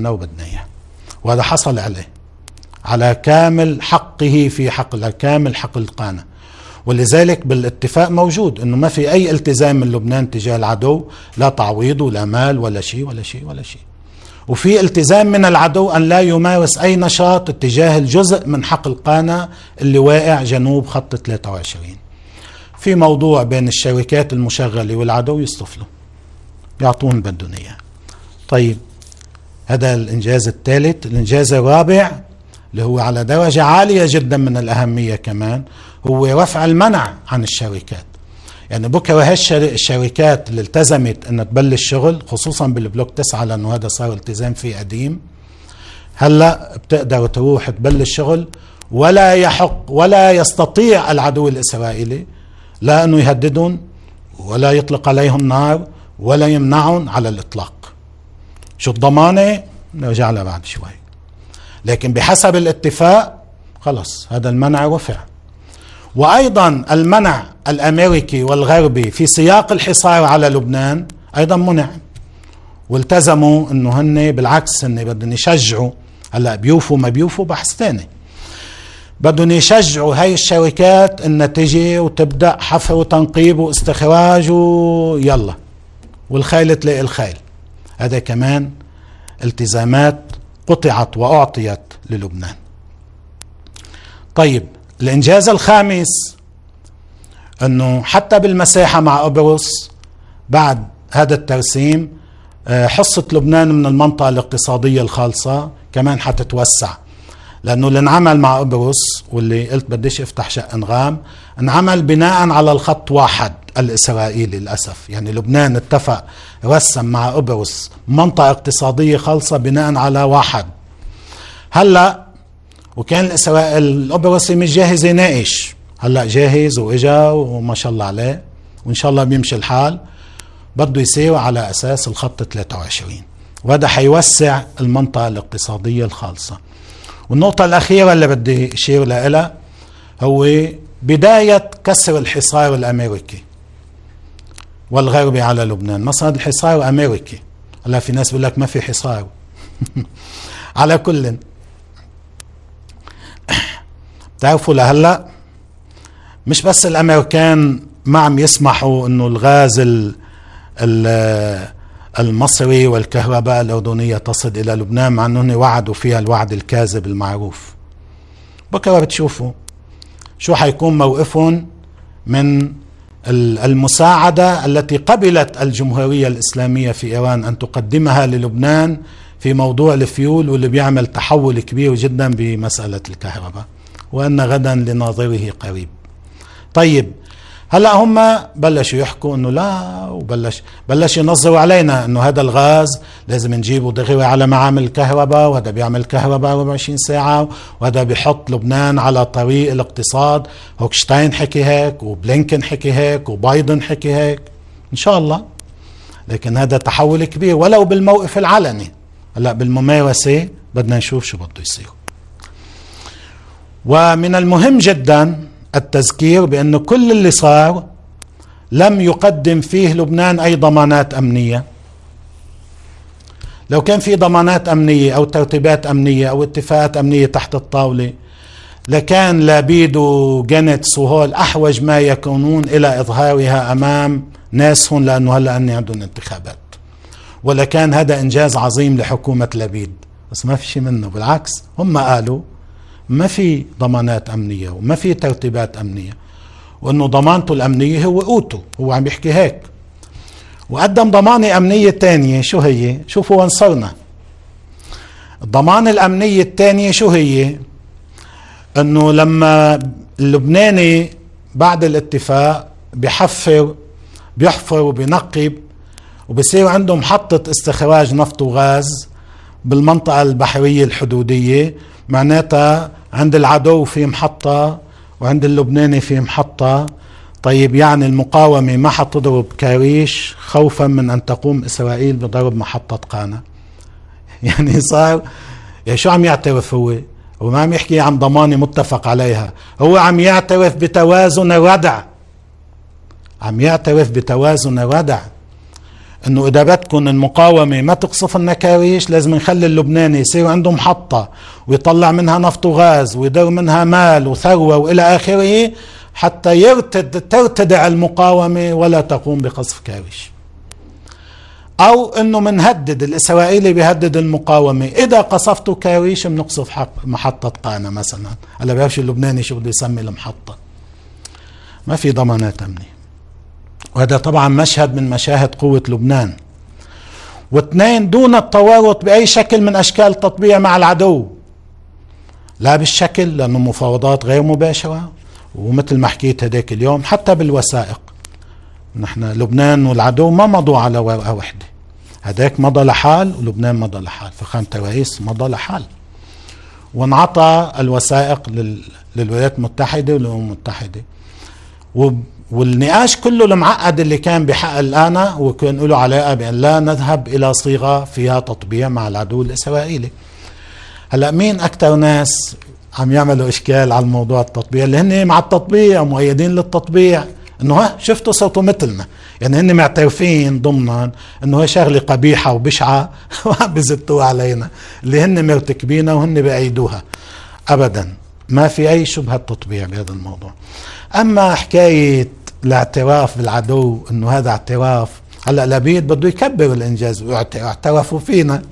بدنا وبدنا إياه، وهذا حصل عليه على كامل حقه في كامل حق القانة. ولذلك بالاتفاق موجود أنه ما في أي التزام من لبنان تجاه العدو، لا تعويض ولا مال ولا شيء ولا شيء ولا شيء. وفي التزام من العدو أن لا يمارس أي نشاط اتجاه الجزء من حق القانة اللي واقع جنوب خط 23. في موضوع بين الشركات المشغلة والعدو يصطفلوا يعطون بدهم إياه. طيب هذا الإنجاز الثالث. الإنجاز الرابع اللي هو على درجة عالية جدا من الأهمية كمان هو رفع المنع عن الشركات. يعني بكرة الشركات اللي التزمت أن تبلش شغل خصوصا بالبلوك 9 لأنه هذا صار التزام فيه قديم، هلأ بتقدر تروح تبلش شغل ولا يحق ولا يستطيع العدو الإسرائيلي لا أنه يهددهم ولا يطلق عليهم نار ولا يمنعهم على الإطلاق. شو الضمانة؟ نرجع لها بعد شوي. لكن بحسب الاتفاق خلص هذا المنع رفع. وأيضا المنع الأمريكي والغربي في سياق الحصار على لبنان أيضا منع، والتزموا أنه هن بالعكس هن بدهم يشجعوا. هلأ بيوفوا ما بيوفوا بحث ثاني، بدهم يشجعوا هاي الشركات أن تجي وتبدأ حفر وتنقيب واستخراج ويلا والخيل تلاقي الخيل. هذا كمان التزامات قطعت وأعطيت للبنان. طيب الإنجاز الخامس أنه حتى بالمساحة مع قبرص بعد هذا الترسيم حصة لبنان من المنطقة الاقتصادية الخالصة كمان حتتوسع، لأنه اللي انعمل مع قبرص واللي قلت بديش افتح شق انغام انعمل بناء على الخط 1 الإسرائيلي للأسف. يعني لبنان اتفق رسم مع قبرص منطقة اقتصادية خالصة بناء على 1. هلأ وكان القبرصي مش جاهز يناقش، هلأ جاهز وإجا وما شاء الله عليه وإن شاء الله بيمشي الحال. بده يسير على أساس الخط 23 وهذا حيوسع المنطقة الاقتصادية الخالصة. والنقطة الأخيرة اللي بدي أشير لها هو بداية كسر الحصار الأمريكي والغربي على لبنان. مثلا الحصار أمريكي، هلا في ناس بيقول لك ما في حصار على كل. بتعرفوا لهلا مش بس الأمريكان ما عم يسمحوا إنه الغاز المصري والكهرباء الأردنية تصل إلى لبنان، مع أنهم وعدوا فيها الوعد الكاذب المعروف. بكرة بتشوفوا شو حيكون موقفهم من المساعدة التي قبلت الجمهورية الإسلامية في إيران أن تقدمها للبنان في موضوع الفيول، واللي بيعمل تحول كبير جدا بمسألة الكهرباء، وأن غدا لناظره قريب. طيب هلأ هم بلشوا يحكوا انه لا، بلش ينظروا علينا انه هذا الغاز لازم نجيبه دغري على معامل الكهرباء، وهذا بيعمل كهرباء 24 ساعة، وهذا بيحط لبنان على طريق الاقتصاد. هوكشتاين حكي هيك، وبلينكن حكي هيك، وبايدن حكي هيك، ان شاء الله. لكن هذا تحول كبير ولو بالموقف العلني. هلأ بالممارسة بدنا نشوف شو بده يصير. ومن المهم جدا التذكير بأن كل اللي صار لم يقدم فيه لبنان أي ضمانات أمنية. لو كان في ضمانات أمنية أو ترتيبات أمنية أو اتفاقات أمنية تحت الطاولة لكان لابيد وجنتس وهول أحوج ما يكونون إلى إظهارها أمام ناسهم، لأنه هلأ أني عندهم انتخابات. ولكان هذا إنجاز عظيم لحكومة لبيد، بس ما في شيء منه. بالعكس هم قالوا ما في ضمانات أمنية وما في ترتيبات أمنية، وأنه ضمانته الأمنية هو قوته. هو عم يحكي هيك، وقدم ضمانة أمنية تانية. شو هي؟ شوفوا وين صرنا. الضمانة الأمنية التانية شو هي؟ أنه لما اللبناني بعد الاتفاق بيحفر وبينقب وبصير عنده محطة استخراج نفط وغاز بالمنطقة البحرية الحدودية، معناتها عند العدو في محطة وعند اللبناني في محطة. طيب يعني المقاومة ما حتضرب كاريش خوفا من أن تقوم إسرائيل بضرب محطة قانا. يعني صار يعني شو عم يعترف هو ما عم يحكي عن ضمانة متفق عليها، هو عم يعترف بتوازن الردع. عم يعترف بتوازن الردع، انه اذا بدكم المقاومة ما تقصف النكاريش لازم نخلي اللبناني يصير عنده محطة ويطلع منها نفط وغاز ويدور منها مال وثروة والى اخره حتى ترتدع المقاومة ولا تقوم بقصف كاريش. او انه منهدد الاسرائيلي بيهدد المقاومة، اذا قصفتوا كاريش بنقصف محطة قانا مثلا. هلا بيعرفش اللبناني شو بده يسمي المحطة، ما في ضمانات امنية. وهذا طبعا مشهد من مشاهد قوة لبنان. واثنين، دون التورط بأي شكل من أشكال التطبيع مع العدو، لا بالشكل لأنه مفاوضات غير مباشرة، ومثل ما حكيت هداك اليوم حتى بالوثائق نحن لبنان والعدو ما مضوا على ورقة واحدة، هداك مضى لحال ولبنان مضى لحال، فخامة الرئيس مضى لحال، وانعطى الوثائق للولايات المتحدة والأمم المتحدة. والنقاش كله المعقد اللي كان بحق الآن وكان له علاقة بأن لا نذهب إلى صيغة فيها تطبيع مع العدو الإسرائيلي. هلأ مين أكتر ناس عم يعملوا إشكال على الموضوع التطبيع؟ اللي هن مع التطبيع مؤيدين للتطبيع، إنه شفتوا صوتوا مثلنا، يعني هن معترفين ضمنا إنه هي شغلة قبيحة وبشعة وعم بزتوها علينا، اللي هن مرتكبينها وهن بأيدوها. أبدا ما في أي شبهة تطبيع بهذا الموضوع. أما حكاية الاعتراف بالعدو انه هذا اعتراف، هلا لبيد بده يكبر الانجاز واعترفوا فينا.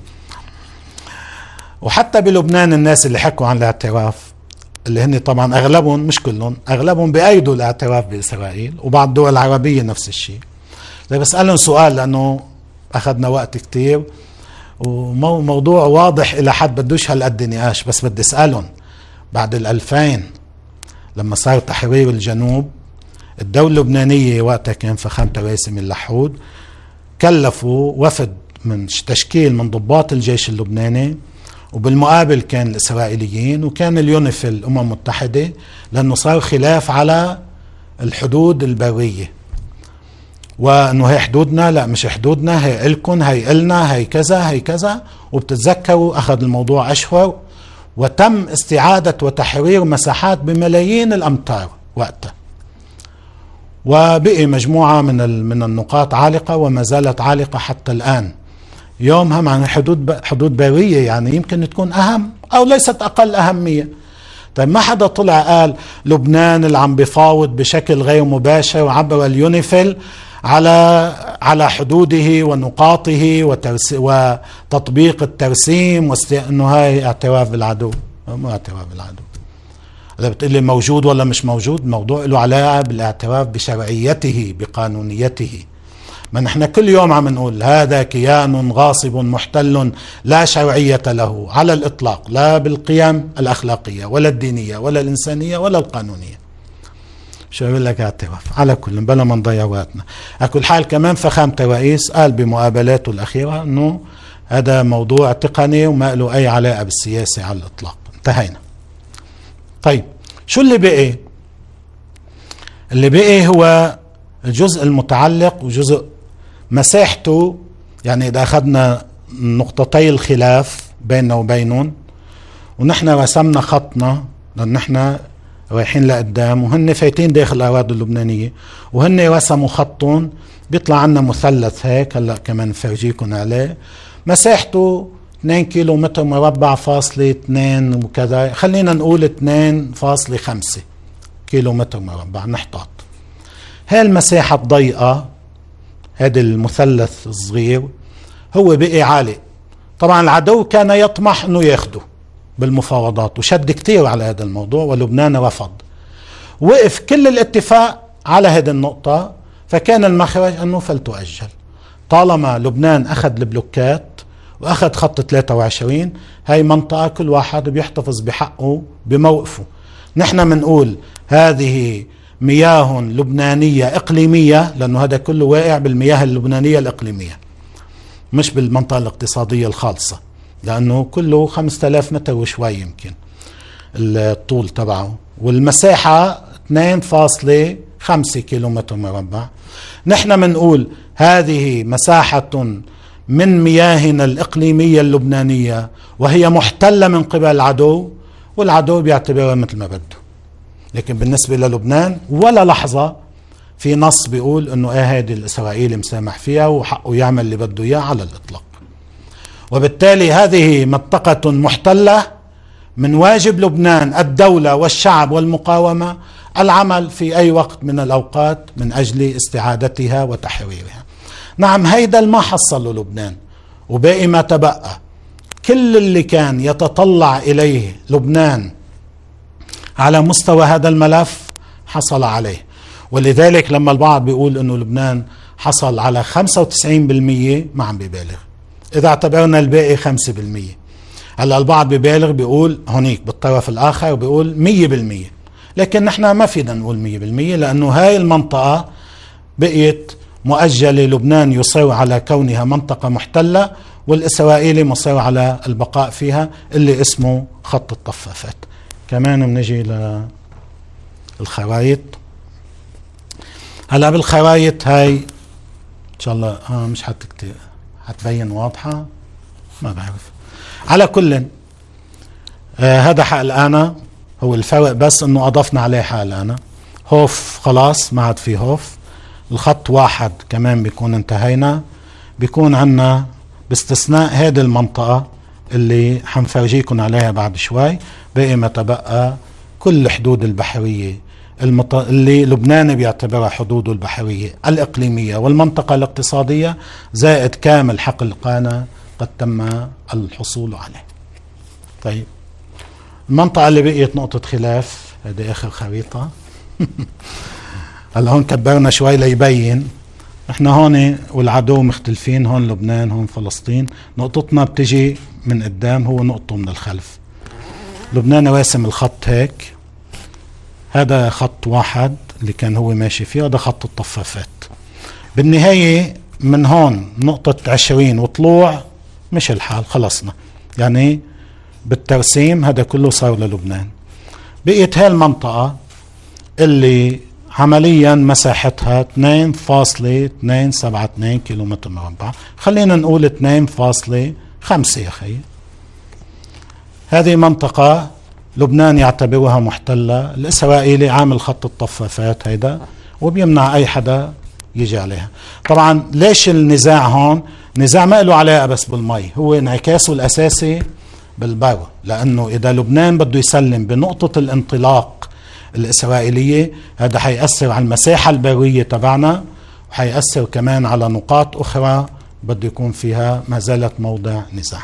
وحتى بلبنان الناس اللي حكوا عن الاعتراف اللي هن طبعا اغلبهم مش كلهم، اغلبهم بايدوا الاعتراف باسرائيل، وبعض الدول العربيه نفس الشيء. بسألهم سؤال لانه اخذنا وقت كتير وموضوع واضح الى حد بدوش هالقد نقاش، بس بدي اسالهم بعد 2000 لما صار تحرير الجنوب، الدولة اللبنانية وقتها كان فخامة الرئيس من اللحود كلفوا وفد من تشكيل من ضباط الجيش اللبناني، وبالمقابل كان الإسرائيليين وكان اليونيفيل الأمم المتحدة، لأنه صار خلاف على الحدود البرية، وأنه هي حدودنا، لا مش حدودنا، هي إلكن، هي إلنا، هي كذا هي كذا. وبتتذكروا أخذ الموضوع أشهر وتم استعادة وتحرير مساحات بملايين الأمتار وقتها، وبقي مجموعة من النقاط عالقة وما زالت عالقة حتى الآن. يومها مع حدود برية يعني يمكن تكون أهم أو ليست أقل أهمية. طيب ما حدا طلع قال لبنان اللي عم بفاوض بشكل غير مباشر وعبر اليونيفيل على حدوده ونقاطه وتطبيق الترسيم انه هاي اعتراف بالعدو؟ ما اعتراف بالعدو. إذا بتقول لي موجود ولا مش موجود، الموضوع له علاقة بالاعتراف بشرعيته بقانونيته. ما نحن كل يوم عم نقول هذا كيان غاصب محتل لا شرعية له على الإطلاق، لا بالقيم الأخلاقية ولا الدينية ولا الإنسانية ولا القانونية. شو يقول لك اعتراف؟ على كل بلا ما نضيع وقتنا. على كل حال كمان فخامة الرئيس قال بمقابلاته الأخيرة أنه هذا موضوع تقني وما له أي علاقة بالسياسة على الإطلاق. انتهينا. طيب شو اللي بقي؟ اللي بقي هو الجزء المتعلق وجزء مساحته، يعني إذا أخذنا نقطتي الخلاف بيننا وبينهم ونحن رسمنا خطنا، لأن نحن رايحين لقدام وهن فايتين داخل الأراضي اللبنانية، وهن رسموا خطهم بيطلع عنا مثلث هيك هلا كمان فرجيكم عليه، مساحته 2 كيلو متر مربع فاصلة 2 وكذا، خلينا نقول 2.5 كيلو متر مربع نحتاط. هاي المساحة الضيقة، هذا المثلث الصغير هو بقي عالي. طبعا العدو كان يطمح انه ياخده بالمفاوضات وشد كتير على هذا الموضوع، ولبنان رفض. وقف كل الاتفاق على هذه النقطة، فكان المخرج انه فلتؤجل. طالما لبنان اخذ البلوكات واخذ خط 23، هاي منطقة كل واحد بيحتفظ بحقه بموقفه. نحن منقول هذه مياه لبنانية إقليمية، لأنه هذا كله واقع بالمياه اللبنانية الإقليمية مش بالمنطقة الاقتصادية الخالصة، لأنه كله 5000 متر وشوي يمكن الطول تبعه، والمساحة 2.5 كيلو متر مربع. نحن منقول هذه مساحة من مياهنا الإقليمية اللبنانية وهي محتلة من قبل العدو، والعدو بيعتبرها مثل ما بده. لكن بالنسبة للبنان ولا لحظة في نص بيقول انه هيدي الاسرائيلي مسامح فيها وحقه يعمل اللي بده اياه على الاطلاق. وبالتالي هذه منطقة محتلة، من واجب لبنان الدولة والشعب والمقاومة العمل في أي وقت من الأوقات من أجل استعادتها وتحريرها. نعم، هيدا ما حصله لبنان، وباقي ما تبقى كل اللي كان يتطلع إليه لبنان على مستوى هذا الملف حصل عليه. ولذلك لما البعض بيقول أنه لبنان حصل على 95% ما عم بيبالغ، إذا اعتبرنا الباقي 5%. هلا البعض بيبالغ بيقول هونيك بالطرف الآخر بيقول 100%، لكن نحن ما فينا نقول 100% لأنه هاي المنطقة بقيت مؤجلة. لبنان يصر على كونها منطقة محتلة، والإسرائيلي مصر على البقاء فيها اللي اسمه خط الطفافات. كمان بنجي للخرايط. هلا بالخرايط هاي إن شاء الله مش حتبين واضحة، ما بعرف. على كل هذا حقلقانا، هو الفرق بس انه اضفنا عليه حقلقانا. هوف خلاص ما عاد في هوف. الخط واحد كمان بيكون انتهينا. بيكون عنا باستثناء هذه المنطقة اللي حنفرجيكم عليها بعد شوي، باقي ما تبقى كل الحدود البحرية اللي لبنان بيعتبرها حدوده البحرية الإقليمية والمنطقة الاقتصادية زائد كامل حقل قانا قد تم الحصول عليه. طيب المنطقة اللي بقيت نقطة خلاف، هذه آخر خريطة. هلا هون كبرنا شوي ليبين احنا هون والعدو مختلفين، هون لبنان هون فلسطين. نقطتنا بتجي من قدام، هو نقطه من الخلف. لبنان راسم الخط هيك، هذا خط واحد اللي كان هو ماشي فيه، هذا خط الطفافات. بالنهاية من هون نقطة 20 وطلوع مش الحال، خلصنا يعني بالترسيم هذا كله صار للبنان. بقيت هاي المنطقة اللي عمليا مساحتها 2.272 كيلومتر مربع، خلينا نقول 2.5 يا خي. هذه منطقة لبنان يعتبرها محتلة، الإسرائيلي عامل خط الطفافات هيدا وبيمنع أي حدا يجي عليها. طبعا ليش النزاع هون؟ نزاع ما له علاقة بس بالمي، هو انعكاسه الأساسي بالبر، لأنه إذا لبنان بده يسلم بنقطة الانطلاق الإسرائيلية هذا حيأثر على المساحة البرية تبعنا، وحيأثر كمان على نقاط أخرى بده يكون فيها ما زالت موضع نزاع.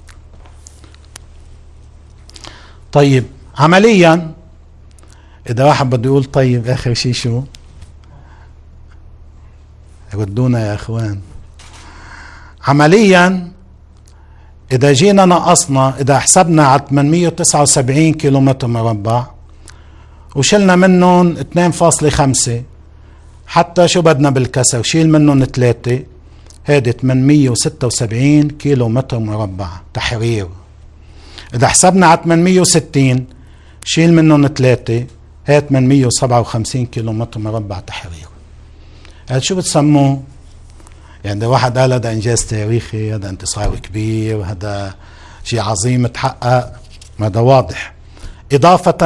طيب عمليا إذا واحد بده يقول طيب آخر شيء شو؟ ردونا يا أخوان. عمليا إذا جينا نقصنا، إذا حسبنا على 879 كيلومتر مربع وشلنا منهم 2.5، حتى شو بدنا بالكسر شيل منهم 3، هذه 876 كيلومتر مربع تحرير. إذا حسبنا على 860 شيل منهم 3، هي 857 كيلومتر مربع تحرير. هذا شو بتسموه؟ يعني واحد قال هذا إنجاز تاريخي، هذا انتصار كبير، هذا شيء عظيم تحقق، هذا واضح. إضافة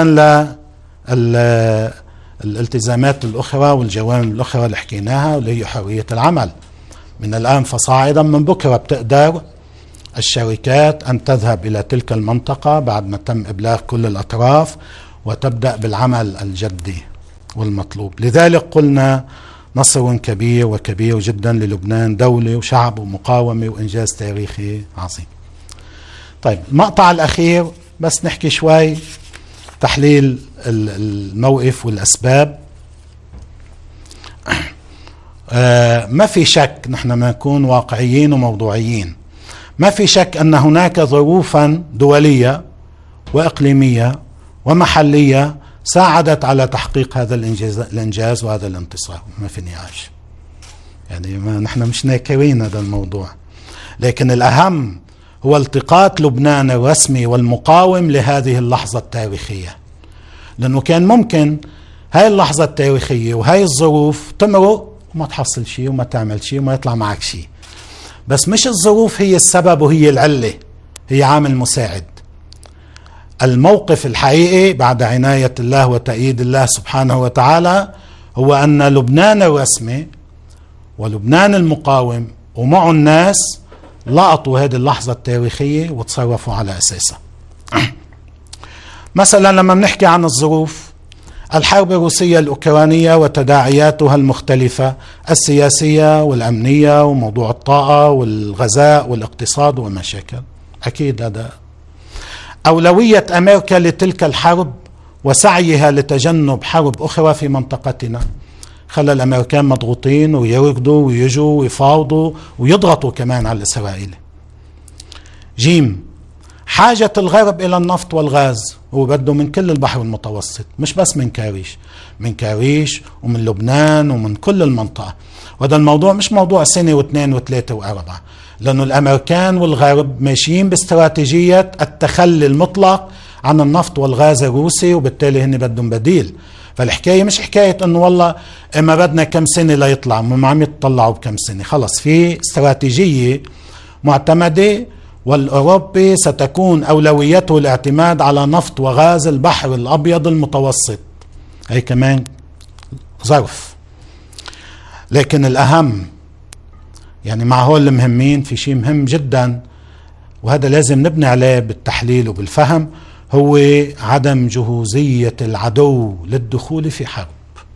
للالتزامات الأخرى والجوانب الأخرى اللي حكيناها، واللي هي حرية العمل. من الآن فصاعدا من بكرة بتقدر الشركات أن تذهب إلى تلك المنطقة بعد ما تم إبلاغ كل الأطراف وتبدأ بالعمل الجدي والمطلوب. لذلك قلنا نصر كبير وكبير جدا للبنان، دولة وشعب ومقاومة وإنجاز تاريخي عظيم. طيب المقطع الأخير بس نحكي شوي تحليل الموقف والأسباب. ما في شك، نحن ما نكون واقعيين وموضوعيين، ما في شك أن هناك ظروفا دولية وإقليمية ومحلية ساعدت على تحقيق هذا الإنجاز وهذا الانتصار، ما في نقاش. يعني ما نحن مش ناكرين هذا الموضوع، لكن الأهم هو التقاط لبنان الرسمي والمقاوم لهذه اللحظة التاريخية. لأنه كان ممكن هاي اللحظة التاريخية وهاي الظروف تمرق وما تحصل شيء وما تعمل شيء وما يطلع معك شيء. بس مش الظروف هي السبب وهي العلة، هي عامل مساعد. الموقف الحقيقي بعد عناية الله وتأييد الله سبحانه وتعالى هو أن لبنان الرسمي ولبنان المقاوم ومعه الناس لقطوا هذه اللحظة التاريخية وتصرفوا على أساسها. مثلا لما بنحكي عن الظروف، الحرب الروسية الأوكرانية وتداعياتها المختلفة السياسية والأمنية وموضوع الطاقة والغذاء والاقتصاد والمشاكل، أكيد هذا أولوية أمريكا لتلك الحرب وسعيها لتجنب حرب أخرى في منطقتنا خلى الأمريكان مضغوطين ويركضوا ويجوا ويفاوضوا ويضغطوا كمان على الإسرائيلي. جيم، حاجة الغرب إلى النفط والغاز، هو بده من كل البحر المتوسط، مش بس من كاريش، من كاريش ومن لبنان ومن كل المنطقة. وهذا الموضوع مش موضوع سنة واثنين وثلاثة وأربعة، لأنه الأمريكان والغرب ماشيين باستراتيجية التخلي المطلق عن النفط والغاز الروسي، وبالتالي هن بدهم بديل. فالحكاية مش حكاية انه والله اما بدنا كم سنة ليطلع، ما عم يتطلعوا بكم سنة، خلص في استراتيجية معتمدة، والأوروبي ستكون أولويته الاعتماد على نفط وغاز البحر الأبيض المتوسط. هي كمان ظرف. لكن الأهم يعني مع هول المهمين في شيء مهم جدا، وهذا لازم نبني عليه بالتحليل وبالفهم، هو عدم جهوزية العدو للدخول في حرب.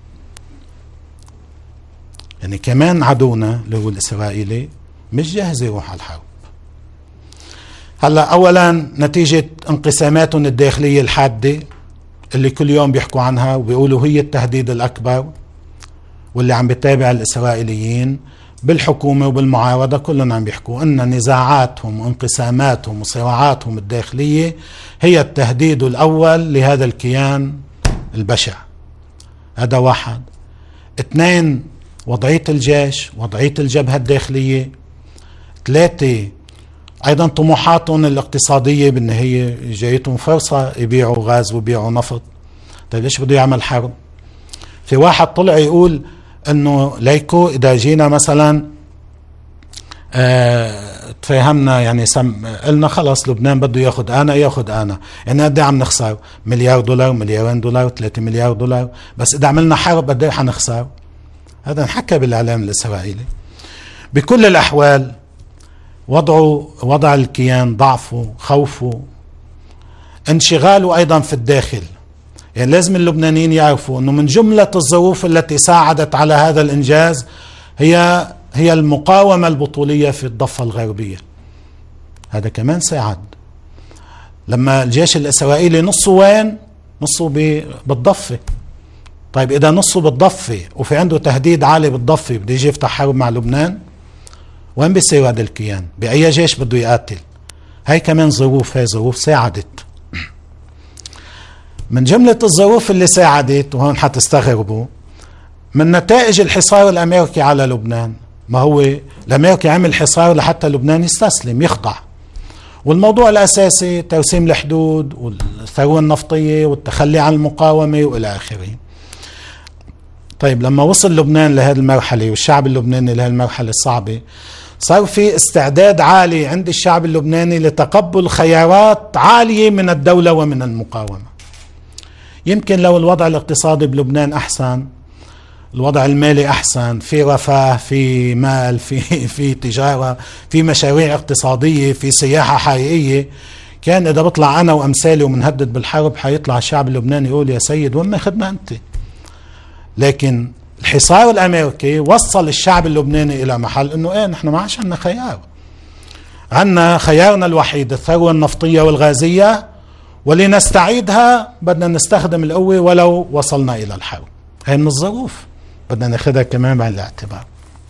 يعني كمان عدونا اللي هو الإسرائيلي مش جاهز يروح على الحرب. هلا أولا نتيجة انقساماتهم الداخلية الحادة اللي كل يوم بيحكوا عنها وبيقولوا هي التهديد الأكبر، واللي عم بيتابع الإسرائيليين بالحكومة وبالمعارضة كلهم عم بيحكوا أن نزاعاتهم وانقساماتهم وصراعاتهم الداخلية هي التهديد الأول لهذا الكيان البشع. هذا واحد. اثنين، وضعية الجيش، وضعية الجبهة الداخلية. ثلاثة، أيضا طموحاتهم الاقتصادية بالنهاية جايتهم فرصة يبيعوا غاز ويبيعوا نفط. طيب ليش بده يعمل حرب؟ في واحد طلع يقول انه ليكو اذا جينا مثلا تفاهمنا يعني قلنا خلص لبنان بده ياخذ انا يعني قد عم نخسر $1 مليار $2 $3 مليار، بس اذا عملنا حرب قد ايه حنخسر؟ هذا انحكى بالاعلام الاسرائيلي. بكل الاحوال وضع الكيان، ضعفه، خوفه، انشغاله ايضا في الداخل. يعني لازم اللبنانيين يعرفوا انه من جملة الظروف التي ساعدت على هذا الانجاز هي المقاومة البطولية في الضفة الغربية. هذا كمان ساعد. لما الجيش الاسرائيلي نصه وين؟ نصه بالضفة. طيب اذا نصه بالضفة وفي عنده تهديد عالي بالضفة بده يجي يفتح حرب مع لبنان، وين بيصير هذا الكيان؟ بأي جيش بده يقاتل؟ هاي كمان ظروف، هاي ظروف ساعدت. من جملة الظروف اللي ساعدت، وهون حتستغربوا، من نتائج الحصار الأمريكي على لبنان. ما هو الأمريكي عمل حصار لحتى لبنان يستسلم يخضع، والموضوع الأساسي ترسيم الحدود والثروة النفطية والتخلي عن المقاومة وإلى آخره. طيب لما وصل لبنان لهذه المرحلة والشعب اللبناني لهذه المرحلة الصعبة، صار في استعداد عالي عند الشعب اللبناني لتقبل خيارات عالية من الدولة ومن المقاومة. يمكن لو الوضع الاقتصادي بلبنان أحسن، الوضع المالي أحسن، في رفاه، في مال، في تجارة، في مشاريع اقتصادية، في سياحة حقيقية، كان إذا بطلع أنا وأمثالي ومنهدد بالحرب حيطلع الشعب اللبناني يقول يا سيد وين ماخذنا أنت؟ لكن الحصار الأمريكي وصل الشعب اللبناني إلى محل إنه إيه نحن ما عادش عندنا خيار، عندنا خيارنا الوحيد الثروة النفطية والغازية، ولنستعيدها بدنا نستخدم القوة ولو وصلنا إلى الحرب. هي من الظروف بدنا ناخذها كمان بعين الاعتبار.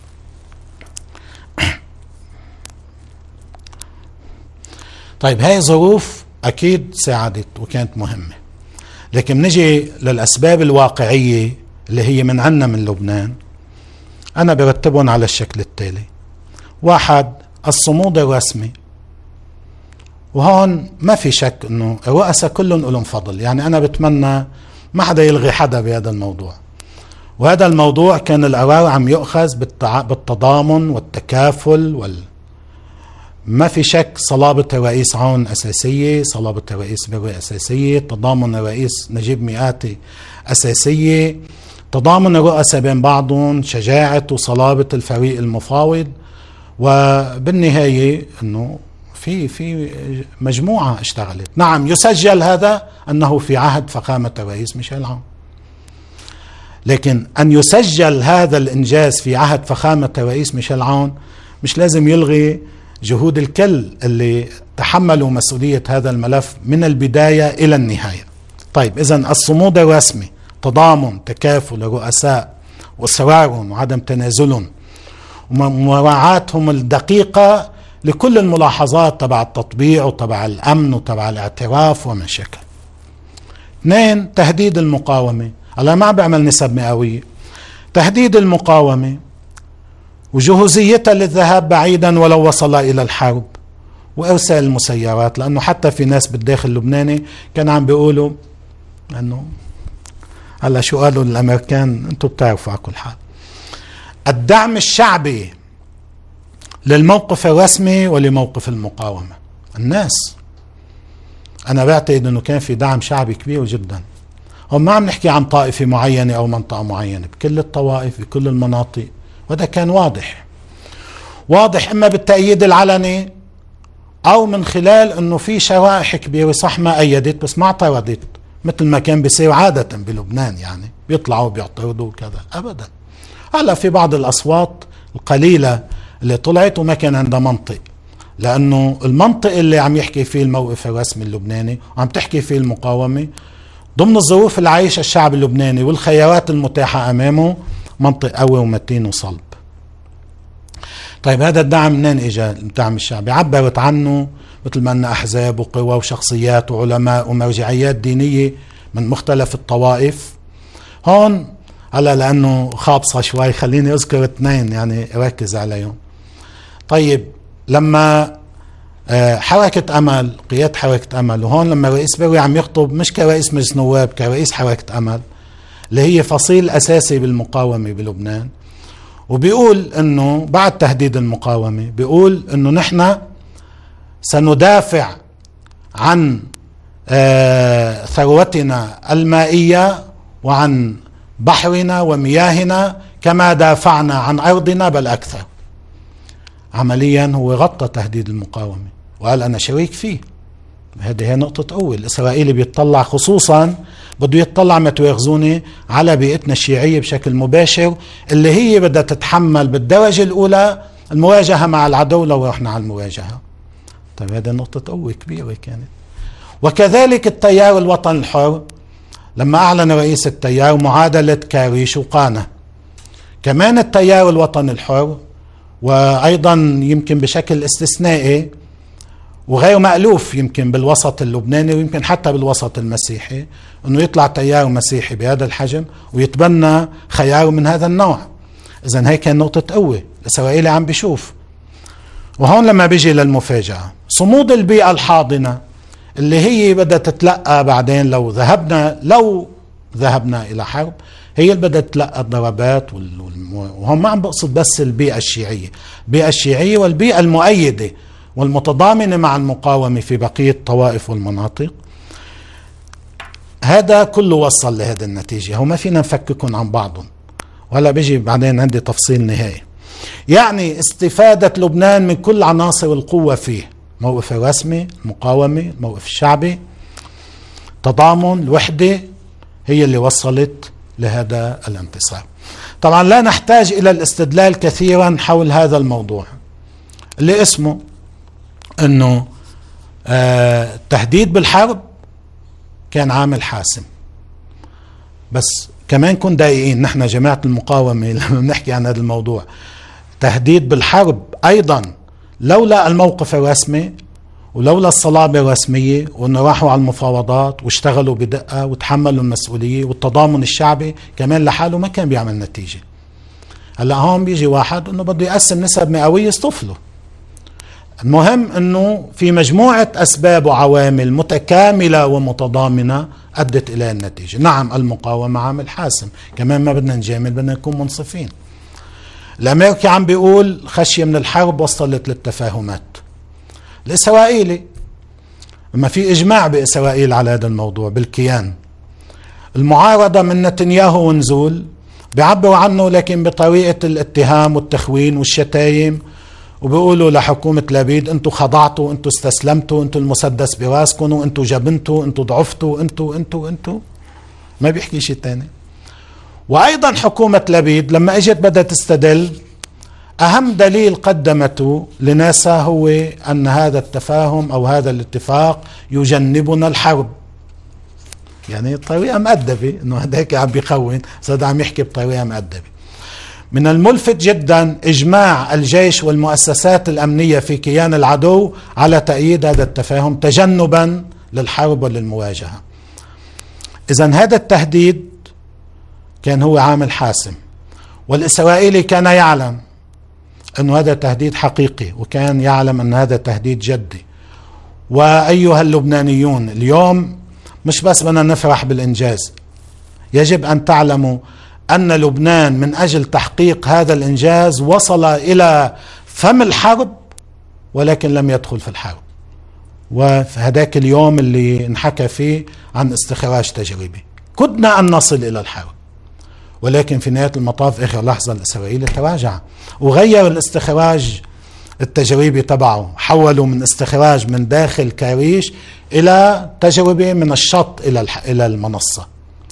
طيب هاي ظروف أكيد ساعدت وكانت مهمة، لكن نجي للأسباب الواقعية اللي هي من عنا من لبنان. أنا برتبهم على الشكل التالي. واحد، الصمود الرسمي، وهون ما في شك انه الرؤساء كلهم لهم فضل. يعني انا بتمنى ما حدا يلغي حدا بهذا الموضوع، وهذا الموضوع كان القرار عم يؤخذ بالتضامن والتكافل ما في شك صلابة الرئيس عون أساسية، صلابة الرئيس بري أساسية، تضامن الرئيس نجيب مئاتي أساسية، تضامن الرؤساء بين بعضهم، شجاعة وصلابة الفريق المفاوض، وبالنهاية أنه في مجموعة اشتغلت. نعم يسجل هذا أنه في عهد فخامة الرئيس ميشيل عون، لكن أن يسجل هذا الإنجاز في عهد فخامة الرئيس ميشيل عون مش لازم يلغي جهود الكل اللي تحملوا مسؤولية هذا الملف من البداية إلى النهاية. طيب إذن الصمود الرسمي، تضامن، تكافل الرؤساء وإصرارهم وعدم تنازلهم ومراعاتهم الدقيقة لكل الملاحظات تبع التطبيع وتبع الأمن وتبع الاعتراف وما شكل. 2 تهديد المقاومة. الله ما بعمل نسب مئوية. تهديد المقاومة وجهوزيتها للذهاب بعيدا ولو وصل إلى الحرب، وإرسال المسيرات، لأنه حتى في ناس بالداخل اللبناني كان عم بيقولوا أنه هلا شو قالوا الأمريكان، أنتم بتعرفوا على كل حال. الدعم الشعبي للموقف الرسمي ولموقف المقاومة. الناس أنا بعتقد أنه كان في دعم شعبي كبير جدا. هم ما عم نحكي عن طائفة معينة أو منطقة معينة، بكل الطوائف بكل المناطق، وهذا كان واضح إما بالتأييد العلني أو من خلال أنه في شرائح كبيرة صح ما أيدت بس ما اعترضت، مثل ما كان بيصير عادة بلبنان، يعني بيطلعوا بيعترضوا وكذا. أبدا. هلا في بعض الأصوات القليلة اللي طلعت وما كان عندها منطق، لأنه المنطق اللي عم يحكي فيه الموقف الرسمي اللبناني وعم تحكي فيه المقاومة ضمن الظروف اللي عايشها الشعب اللبناني والخيارات المتاحة أمامه، منطق قوي ومتين وصلب. طيب هذا الدعم منين اجى؟ الدعم الشعبي عبرت عنه مثل ما أن أحزاب وقوى وشخصيات وعلماء ومرجعيات دينية من مختلف الطوائف. هون هلا لأنه خابصة شوي خليني أذكر 2 يعني أركز عليهم. طيب لما حركة أمل، قيادة حركة أمل، وهون لما رئيس بروي عم يخطب مش كرئيس مجلس نواب، كرئيس حركة أمل اللي هي فصيل أساسي بالمقاومة بلبنان، وبيقول أنه بعد تهديد المقاومة بيقول أنه نحن سندافع عن ثروتنا المائية وعن بحرنا ومياهنا كما دافعنا عن أرضنا بل أكثر. عمليا هو غطى تهديد المقاومة وقال أنا شريك فيه. هذه هي نقطة أول. الإسرائيلي بيطلع خصوصا بده يطلع ما تواخذوني على بيئتنا الشيعية بشكل مباشر، اللي هي بدها تتحمل بالدرجة الأولى المواجهة مع العدو لو رحنا على المواجهة. طيب هذه نقطة قوة كبيرة كانت. وكذلك التيار الوطني الحر لما أعلن رئيس التيار معادلة كاريش وقانا، كمان التيار الوطني الحر وأيضا يمكن بشكل استثنائي وغير مألوف يمكن بالوسط اللبناني ويمكن حتى بالوسط المسيحي أنه يطلع تيار مسيحي بهذا الحجم ويتبنى خيار من هذا النوع. إذن هي كان نقطة قوة. الإسرائيلي عم بيشوف. وهون لما بيجي للمفاجأة، صمود البيئة الحاضنة اللي هي بدها تتلقى بعدين لو ذهبنا إلى حرب، هي اللي بدها تتلقى الضربات وهم ما عم بقصد بس البيئة الشيعية، البيئة الشيعية والبيئة المؤيدة والمتضامنة مع المقاومة في بقية الطوائف والمناطق. هذا كله وصل لهذه النتيجة. هو ما فينا نفككهم عن بعضهم، وهلا بيجي بعدين عندي تفصيل نهائي. يعني استفادة لبنان من كل عناصر القوة فيه، موقف الرسمي، المقاومة، الموقف الشعبي، تضامن، الوحدة، هي اللي وصلت لهذا الانتصار. طبعا لا نحتاج إلى الاستدلال كثيرا حول هذا الموضوع اللي اسمه أنه التهديد بالحرب كان عامل حاسم. بس كمان كن دقيقين نحن جماعة المقاومة لما بنحكي عن هذا الموضوع، تهديد بالحرب أيضا لولا الموقف الرسمي ولولا الصلابة الرسمية وأنه راحوا على المفاوضات واشتغلوا بدقة وتحملوا المسؤولية والتضامن الشعبي كمان لحاله ما كان بيعمل نتيجة. هلا هون بيجي واحد أنه بده يقسم نسب مئوية يصطفله. المهم أنه في مجموعة أسباب وعوامل متكاملة ومتضامنة أدت إلى النتيجة. نعم المقاومة عامل حاسم، كمان ما بدنا نجامل، بدنا نكون منصفين. الأمريكي عم بيقول خشية من الحرب وصلت للتفاهمات. الإسرائيلي ما في إجماع بإسرائيل على هذا الموضوع بالكيان. المعارضة من نتنياهو ونزول بيعبروا عنه لكن بطريقة الاتهام والتخوين والشتايم، وبيقولوا لحكومة لبيد انتوا خضعتوا، انتوا استسلمتوا، انتوا المسدس براسكم، انتوا جبنتوا، انتوا ضعفتوا، انتوا ما بيحكي شيء تاني. وايضا حكومة لبيد لما اجت بدها تستدل، اهم دليل قدمته لناسا هو ان هذا التفاهم او هذا الاتفاق يجنبنا الحرب. يعني طريقة مؤدبة، انه هداك عم بيخون، صار عم يحكي بطريقة مؤدبة. من الملفت جدا اجماع الجيش والمؤسسات الامنية في كيان العدو على تأييد هذا التفاهم تجنبا للحرب وللمواجهة. اذن هذا التهديد كان هو عامل حاسم، والإسرائيلي كان يعلم أن هذا تهديد حقيقي، وكان يعلم أن هذا تهديد جدي. وأيها اللبنانيون، اليوم مش بس بدنا نفرح بالإنجاز، يجب أن تعلموا أن لبنان من أجل تحقيق هذا الإنجاز وصل إلى فم الحرب ولكن لم يدخل في الحرب. وهذاك اليوم اللي انحكى فيه عن استخراج تجريبي، كدنا أن نصل إلى الحرب، ولكن في نهاية المطاف آخر لحظة الإسرائيلي تراجع وغير الاستخراج التجريبي تبعه، حولوا من استخراج من داخل كاريش إلى تجربة من الشط إلى المنصة.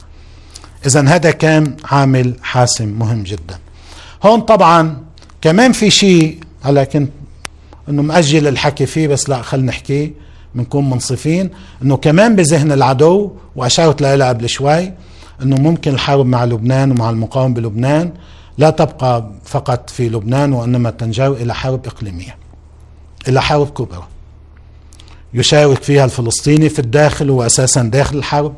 إذن هذا كان عامل حاسم مهم جدا. هون طبعا كمان في شيء، هلا كنت انه مأجل الحكي فيه بس لا خلينا نحكي، بنكون منصفين، انه كمان بذهن العدو، واشرت لها قبل شوي، انه ممكن الحرب مع لبنان ومع المقاومة بلبنان لا تبقى فقط في لبنان، وانما تنجر الى حرب اقليمية، الى حرب كبرى يشارك فيها الفلسطيني في الداخل، واساسا داخل الحرب،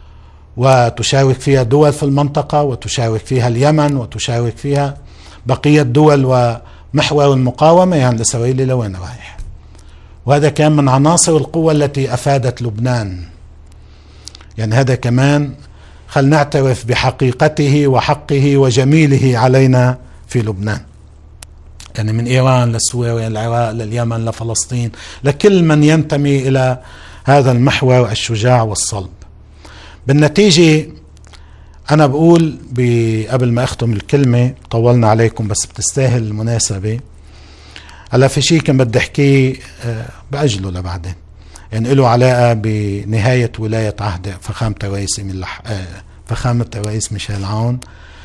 وتشارك فيها دول في المنطقة، وتشارك فيها اليمن، وتشارك فيها بقية دول ومحور المقاومة. يعني الإسرائيلي لوين رايح؟ وهذا كان من عناصر القوة التي أفادت لبنان. يعني هذا كمان خل نعترف بحقيقته وحقه وجميله علينا في لبنان. يعني من إيران لسوريا للعراق لليمن لفلسطين، لكل من ينتمي إلى هذا المحور الشجاع والصلب. بالنتيجة أنا بقول قبل ما أختم الكلمة، طولنا عليكم بس بتستاهل المناسبة. هلا في شيء كان بدي أحكيه بأجله لبعدين، يعني له علاقة بنهاية ولاية عهد فخامة الرئيس ميشيل عون،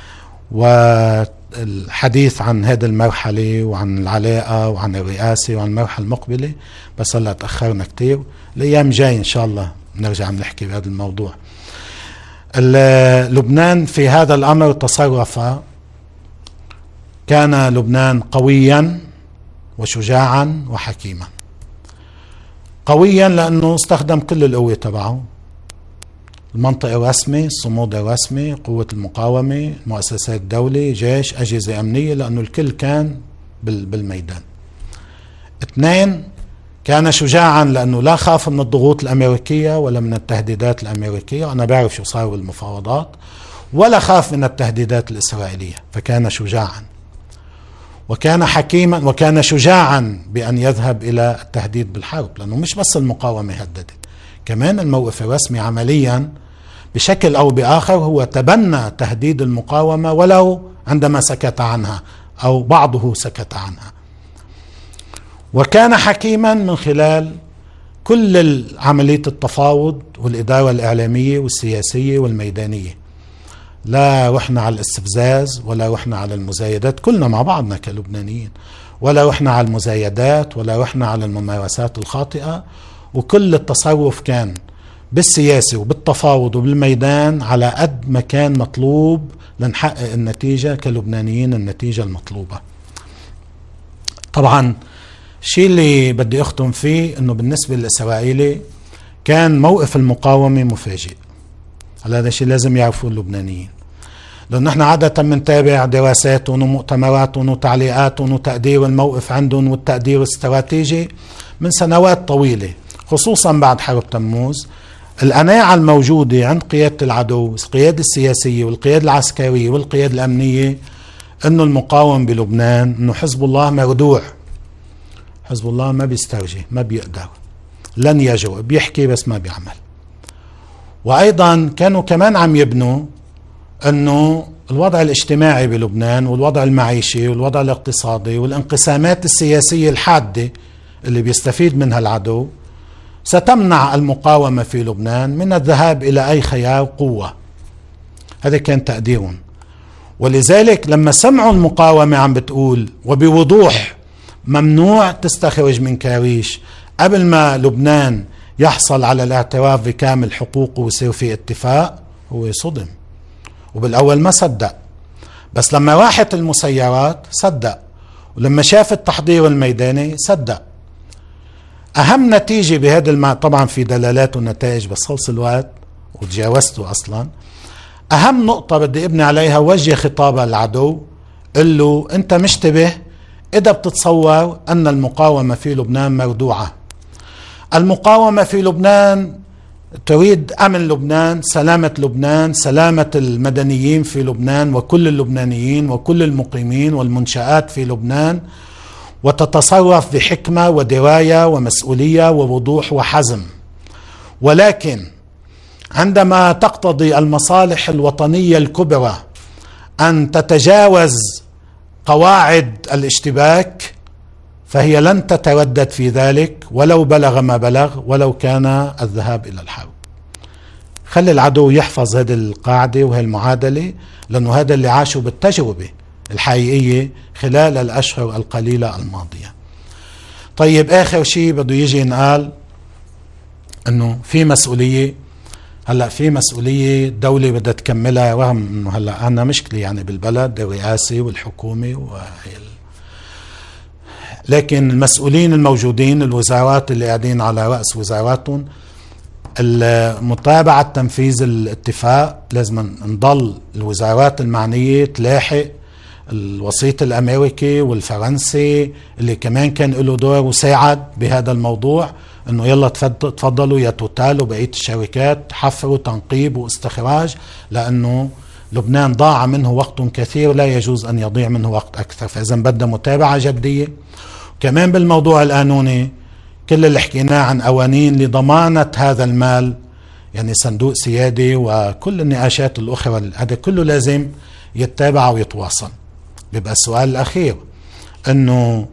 والحديث عن هذه المرحلة وعن العلاقة وعن الرئاسة وعن المرحلة المقبلة. بس هلا تأخرنا كتير، الأيام جاي إن شاء الله نرجع نحكي بهذا الموضوع. لبنان في هذا الأمر تصرف، كان لبنان قويا وشجاعا وحكيما. قويا لأنه استخدم كل القوة تبعه، المنطقة الرسمي، الصمود الرسمي، قوة المقاومة، مؤسسات الدولة، جيش، أجهزة أمنية، لأنه الكل كان بالميدان. 2، كان شجاعا لأنه لا خاف من الضغوط الأمريكية ولا من التهديدات الأمريكية، وأنا بعرف شو صار بالمفاوضات، ولا خاف من التهديدات الإسرائيلية، فكان شجاعا. وكان حكيما وكان شجاعا بأن يذهب إلى التهديد بالحرب، لأنه مش بس المقاومة هددت، كمان الموقف الرسمي عمليا بشكل أو بآخر هو تبنى تهديد المقاومة ولو عندما سكت عنها أو بعضه سكت عنها. وكان حكيما من خلال كل عملية التفاوض والإدارة الإعلامية والسياسية والميدانية. لا رحنا على الاستفزاز ولا رحنا على المزايدات، كلنا مع بعضنا كلبنانيين، ولا رحنا على المزايدات ولا رحنا على الممارسات الخاطئة. وكل التصرف كان بالسياسة وبالتفاوض وبالميدان على قد ما كان مطلوب لنحقق النتيجة كلبنانيين، النتيجة المطلوبة. طبعا الشيء اللي بدي أختم فيه أنه بالنسبة للإسرائيلي كان موقف المقاومة مفاجئ. هذا الشيء لازم يعرفوه اللبنانيين، لأن نحن عادة منتابع دراساتهم ومؤتمراتهم وتعليقاتهم وتقدير الموقف عندهم والتقدير الاستراتيجي من سنوات طويلة، خصوصا بعد حرب تموز. القناعة الموجودة عند قيادة العدو، القيادة السياسية والقيادة العسكرية والقيادة الأمنية، أنه المقاوم بلبنان، أنه حزب الله مردوع، حزب الله ما بيسترجي، ما بيقدر، لن يجوع، بيحكي بس ما بيعمل. وأيضا كانوا كمان عم يبنوا أنه الوضع الاجتماعي بلبنان والوضع المعيشي والوضع الاقتصادي والانقسامات السياسية الحادة اللي بيستفيد منها العدو ستمنع المقاومة في لبنان من الذهاب إلى أي خيار قوة. هذا كان تقديرهم. ولذلك لما سمعوا المقاومة عم بتقول وبوضوح ممنوع تستخرج من كاريش قبل ما لبنان يحصل على الاعتراف بكامل حقوقه ويصير في اتفاق، هو صدم. وبالأول ما صدق، بس لما راحت المسيرات صدق، ولما شاف التحضير الميداني صدق. أهم نتيجة بهذا طبعا في دلالات ونتائج بس خلص الوقت وتجاوزته أصلا. أهم نقطة بدي ابني عليها، وجه خطابة للعدو، قل له أنت مشتبه إذا بتتصور أن المقاومة في لبنان مردوعة. المقاومة في لبنان تريد أمن لبنان، سلامة لبنان، سلامة المدنيين في لبنان وكل اللبنانيين وكل المقيمين والمنشآت في لبنان، وتتصرف بحكمة ودراية ومسؤولية ووضوح وحزم. ولكن عندما تقتضي المصالح الوطنية الكبرى أن تتجاوز قواعد الاشتباك فهي لن تتردد في ذلك ولو بلغ ما بلغ، ولو كان الذهاب إلى الحرب. خلي العدو يحفظ هذه القاعدة وهي المعادلة، لأنه هذا اللي عاشوا بالتجربة الحقيقية خلال الأشهر القليلة الماضية. طيب آخر شيء بده يجي ينقال أنه في مسؤولية. هلأ في مسؤولية الدولة بدها تكملها، رغم أنه هلأ عندنا مشكلة يعني بالبلد، الرئاسة والحكومة لكن المسؤولين الموجودين، الوزارات اللي قاعدين على رأس وزاراتهم، متابعة تنفيذ الاتفاق. لازم نضل الوزارات المعنية تلاحق الوسيط الأمريكي والفرنسي اللي كمان كان له دور وساعد بهذا الموضوع، انه يلا تفضلوا يا توتال وبقية الشركات حفروا تنقيب واستخراج، لأنه لبنان ضاع منه وقت كثير لا يجوز أن يضيع منه وقت أكثر. فإذا بدنا متابعة جدية. كمان بالموضوع القانوني كل اللي حكيناه عن قوانين لضمانة هذا المال، يعني صندوق سيادي وكل النقاشات الأخرى، هذا كله لازم يتابع ويتواصل. بيبقى السؤال الأخير أنه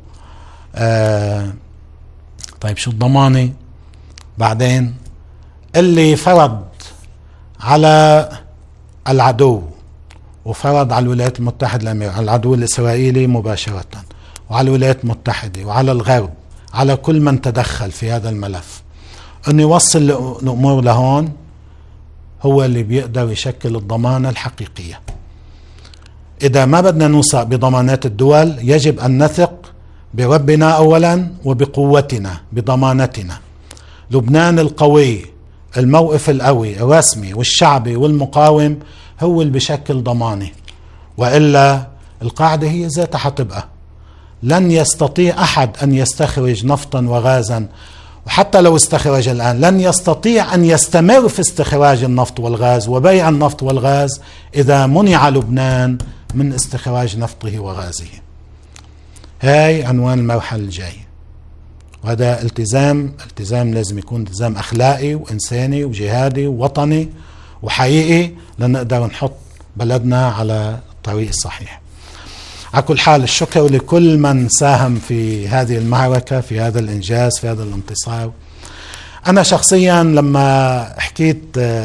طيب شو الضمانة بعدين؟ اللي فرض على العدو وفرض على الولايات المتحدة الأمريكية، على العدو الإسرائيلي مباشرة وعلى الولايات المتحدة وعلى الغرب، على كل من تدخل في هذا الملف، أنه يوصل الأمور لهون، هو اللي بيقدر يشكل الضمانة الحقيقية. إذا ما بدنا نوثق بضمانات الدول يجب أن نثق بربنا أولا وبقوتنا بضمانتنا. لبنان القوي، الموقف القوي الرسمي والشعبي والمقاوم هو اللي بشكل ضمانة، وإلا القاعدة هي ذاتها حتبقى. لن يستطيع أحد أن يستخرج نفطا وغازا، وحتى لو استخرج الآن لن يستطيع أن يستمر في استخراج النفط والغاز وبيع النفط والغاز إذا منع لبنان من استخراج نفطه وغازه. هاي عنوان المرحلة الجاية، وهذا التزام لازم يكون التزام أخلاقي وإنساني وجهادي ووطني وحقيقي لنقدر نحط بلدنا على الطريق الصحيح. على كل حال الشكر لكل من ساهم في هذه المعركة، في هذا الإنجاز، في هذا الانتصار. أنا شخصيا لما حكيت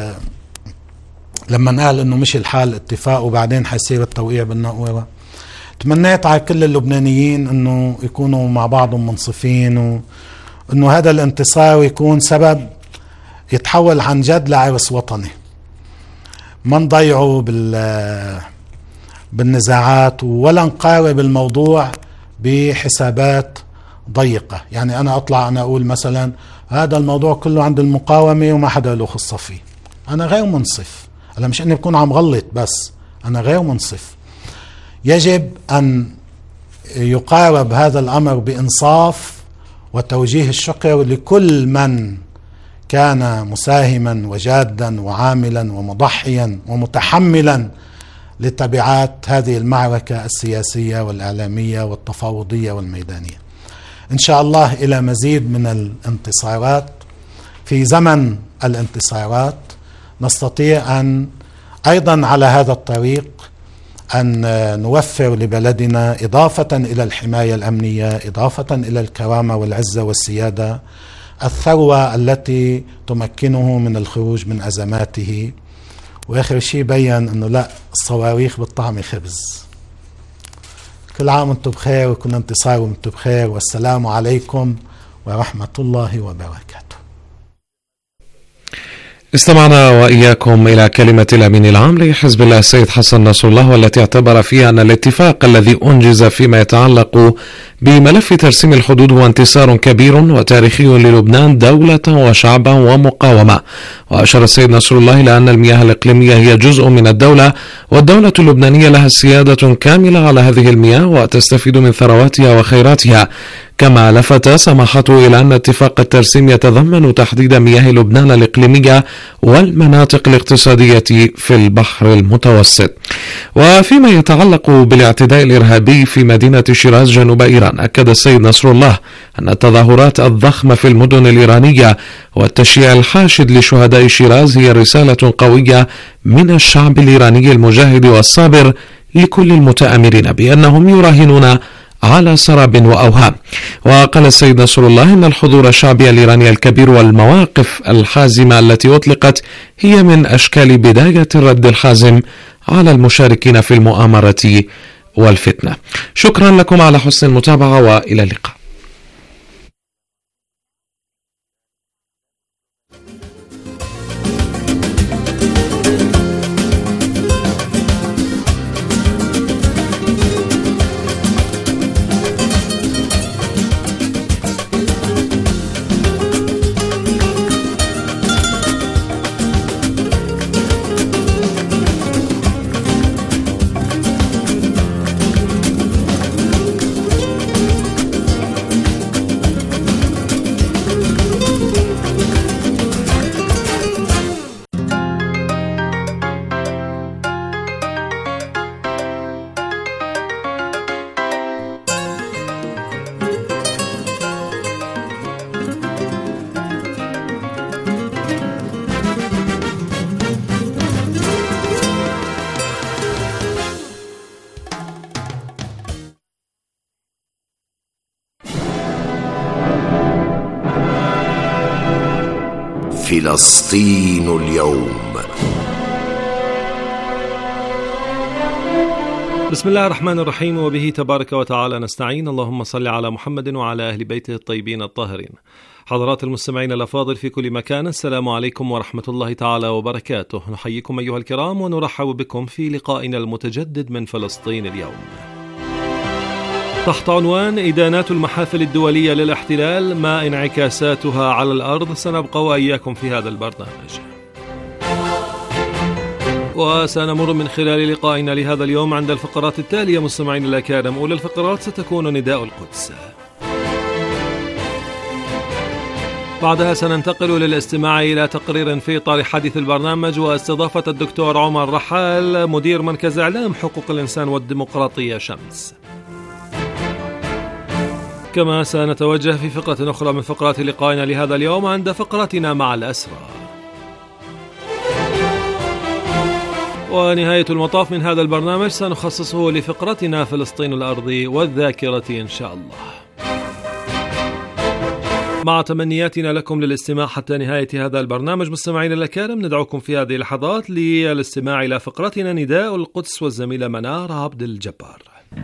لما قال إنه مش الحال اتفاق وبعدين حيصير التوقيع بالنقورة، تمنيت على كل اللبنانيين إنه يكونوا مع بعضهم منصفين، وإنه هذا الانتصار يكون سبب يتحول عن جد لعرس وطني، ما نضيعه بالنزاعات ولا نقارب الموضوع بحسابات ضيقة. يعني أنا أطلع أنا أقول مثلا هذا الموضوع كله عند المقاومة وما حدا له خصة فيه، أنا غير منصف. أنا مش أني بكون عم غلط، بس أنا غير منصف. يجب أن يقارب هذا الأمر بإنصاف وتوجيه الشكر لكل من كان مساهما وجادا وعاملا ومضحيا ومتحملا لتبعات هذه المعركة السياسية والإعلامية والتفاوضية والميدانية. إن شاء الله إلى مزيد من الانتصارات. في زمن الانتصارات نستطيع أن أيضا على هذا الطريق أن نوفر لبلدنا إضافة إلى الحماية الأمنية، إضافة إلى الكرامة والعزة والسيادة، الثروة التي تمكنه من الخروج من أزماته. وآخر شيء بيّن أنه لا، الصواريخ بالطعم خبز. كل عام وانتم بخير، وكل انتصار وانتم بخير، والسلام عليكم ورحمة الله وبركاته. استمعنا وإياكم إلى كلمة الأمين العام لحزب الله السيد حسن نصر الله، والتي اعتبر فيها أن الاتفاق الذي أنجز فيما يتعلق بملف ترسيم الحدود هو انتصار كبير وتاريخي للبنان دولة وشعبا ومقاومة. وأشار السيد نصر الله إلى أن المياه الإقليمية هي جزء من الدولة، والدولة اللبنانية لها سيادة كاملة على هذه المياه وتستفيد من ثرواتها وخيراتها. كما لفت سماحته إلى أن اتفاق الترسيم يتضمن تحديد مياه لبنان الإقليمية والمناطق الاقتصادية في البحر المتوسط. وفيما يتعلق بالاعتداء الإرهابي في مدينة شيراز جنوب إيران، أكد السيد نصر الله أن التظاهرات الضخمة في المدن الإيرانية والتشييع الحاشد لشهداء شيراز هي رسالة قوية من الشعب الإيراني المجاهد والصابر لكل المتآمرين بأنهم يراهنون على سراب وأوهام. وقال السيد نصر الله إن الحضور الشعبي الإيراني الكبير والمواقف الحازمة التي أطلقت هي من أشكال بداية الرد الحازم على المشاركين في المؤامرة والفتنة. شكرا لكم على حسن المتابعة، وإلى اللقاء. فلسطين اليوم. بسم الله الرحمن الرحيم، وبه تبارك وتعالى نستعين. اللهم صل على محمد وعلى أهل بيته الطيبين الطاهرين. حضرات المستمعين الأفاضل في كل مكان، السلام عليكم ورحمة الله تعالى وبركاته. نحييكم أيها الكرام ونرحب بكم في لقائنا المتجدد من فلسطين اليوم، تحت عنوان إدانات المحافل الدولية للاحتلال ما انعكاساتها على الأرض. سنبقى وإياكم في هذا البرنامج، وسنمر من خلال لقائنا لهذا اليوم عند الفقرات التالية مستمعين الأكارم. أولى الفقرات ستكون نداء القدس، بعدها سننتقل للاستماع إلى تقرير في إطار حديث البرنامج واستضافة الدكتور عمر رحال مدير مركز إعلام حقوق الإنسان والديمقراطية شمس. كما سنتوجه في فقرة أخرى من فقرات لقائنا لهذا اليوم عند فقرتنا مع الأسرى. ونهاية المطاف من هذا البرنامج سنخصصه لفقرتنا فلسطين الأرض والذاكرة إن شاء الله. مع تمنياتنا لكم للاستماع حتى نهاية هذا البرنامج مستمعين الأكارم، ندعوكم في هذه اللحظات للاستماع إلى فقرتنا نداء القدس والزميلة منار عبد الجبار.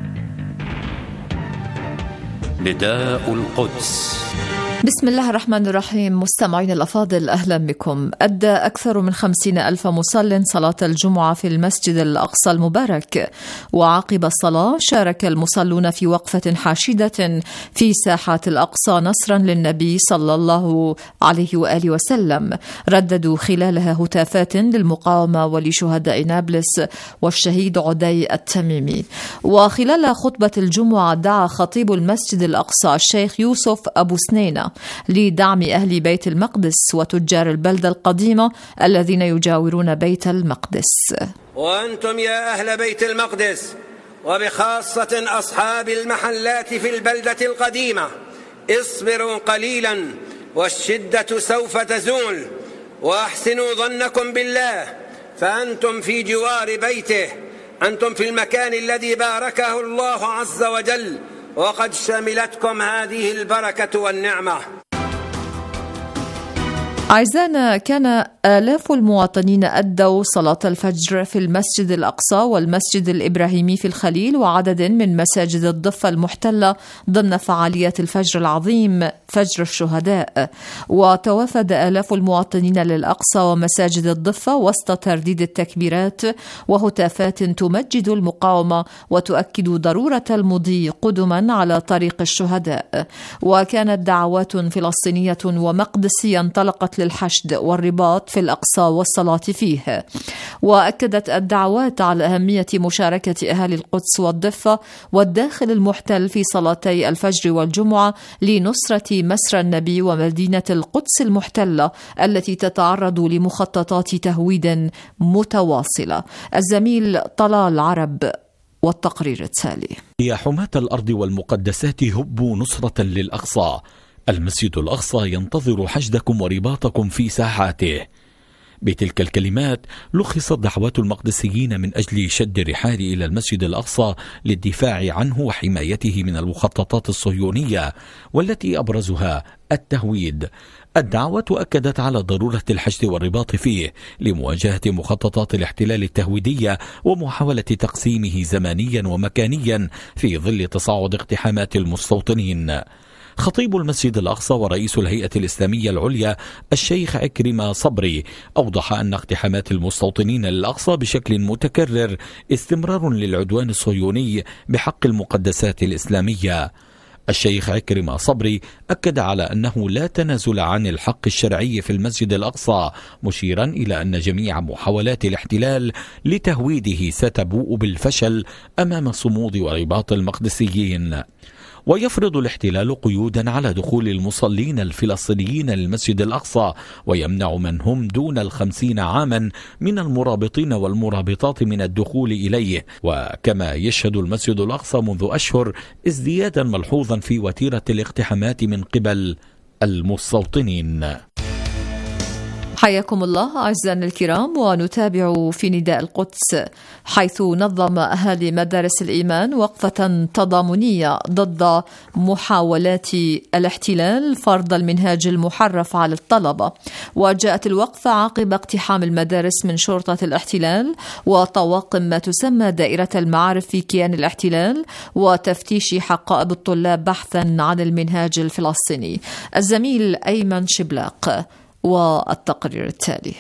نداء القدس. بسم الله الرحمن الرحيم. مستمعين الأفاضل، أهلا بكم. أدى أكثر من 50,000 مصل صلاة الجمعة في المسجد الأقصى المبارك، وعقب الصلاة شارك المصلون في وقفة حاشدة في ساحات الأقصى نصرا للنبي صلى الله عليه وآله وسلم، رددوا خلالها هتافات للمقاومة ولشهداء نابلس والشهيد عدي التميمي. وخلال خطبة الجمعة دعا خطيب المسجد الأقصى الشيخ يوسف أبو سنينة لدعم أهل بيت المقدس وتجار البلدة القديمة الذين يجاورون بيت المقدس. وأنتم يا أهل بيت المقدس، وبخاصة أصحاب المحلات في البلدة القديمة، اصبروا قليلا والشدة سوف تزول، وأحسنوا ظنكم بالله، فأنتم في جوار بيته، أنتم في المكان الذي باركه الله عز وجل، وقد شملتكم هذه البركة والنعمة. أعزائنا، كان آلاف المواطنين أدوا صلاة الفجر في المسجد الأقصى والمسجد الإبراهيمي في الخليل وعدد من مساجد الضفة المحتلة ضمن فعاليات الفجر العظيم فجر الشهداء. وتوافد آلاف المواطنين للأقصى ومساجد الضفة وسط ترديد التكبيرات وهتافات تمجد المقاومة وتؤكد ضرورة المضي قدما على طريق الشهداء. وكانت دعوات فلسطينية ومقدسية انطلقت للحشد والرباط في الأقصى والصلاة فيه. وأكدت الدعوات على أهمية مشاركة أهالي القدس والضفة والداخل المحتل في صلاتي الفجر والجمعة لنصرة مسرى النبي ومدينة القدس المحتلة التي تتعرض لمخططات تهويد متواصلة. الزميل طلال عرب والتقرير التالي. يا حماة الأرض والمقدسات هبوا نصرة للأقصى. المسجد الأقصى ينتظر حشدكم ورباطكم في ساحاته. بتلك الكلمات لخصت دعوات المقدسيين من أجل شد الرحال إلى المسجد الأقصى للدفاع عنه وحمايته من المخططات الصهيونية، والتي أبرزها التهويد. الدعوات أكدت على ضرورة الحشد والرباط فيه لمواجهة مخططات الاحتلال التهويدية ومحاولة تقسيمه زمانيا ومكانيا في ظل تصاعد اقتحامات المستوطنين. خطيب المسجد الأقصى ورئيس الهيئة الإسلامية العليا الشيخ عكرمة صبري أوضح أن اقتحامات المستوطنين للأقصى بشكل متكرر استمرار للعدوان الصهيوني بحق المقدسات الإسلامية. الشيخ عكرمة صبري أكد على أنه لا تنازل عن الحق الشرعي في المسجد الأقصى، مشيرا إلى أن جميع محاولات الاحتلال لتهويده ستبوء بالفشل أمام صمود ورباط المقدسيين. ويفرض الاحتلال قيودا على دخول المصلين الفلسطينيين للمسجد الأقصى، ويمنع من هم دون 50 عاما من المرابطين والمرابطات من الدخول إليه. وكما يشهد المسجد الأقصى منذ أشهر ازديادا ملحوظا في وتيرة الاقتحامات من قبل المستوطنين. حياكم الله أعزائنا الكرام، ونتابع في نداء القدس، حيث نظم أهالي مدارس الإيمان وقفة تضامنية ضد محاولات الاحتلال فرض المنهاج المحرف على الطلبة. وجاءت الوقفة عقب اقتحام المدارس من شرطة الاحتلال وطواقم ما تسمى دائرة المعارف في كيان الاحتلال وتفتيش حقائب الطلاب بحثا عن المنهاج الفلسطيني. الزميل أيمن شبلاق والتقرير التالي.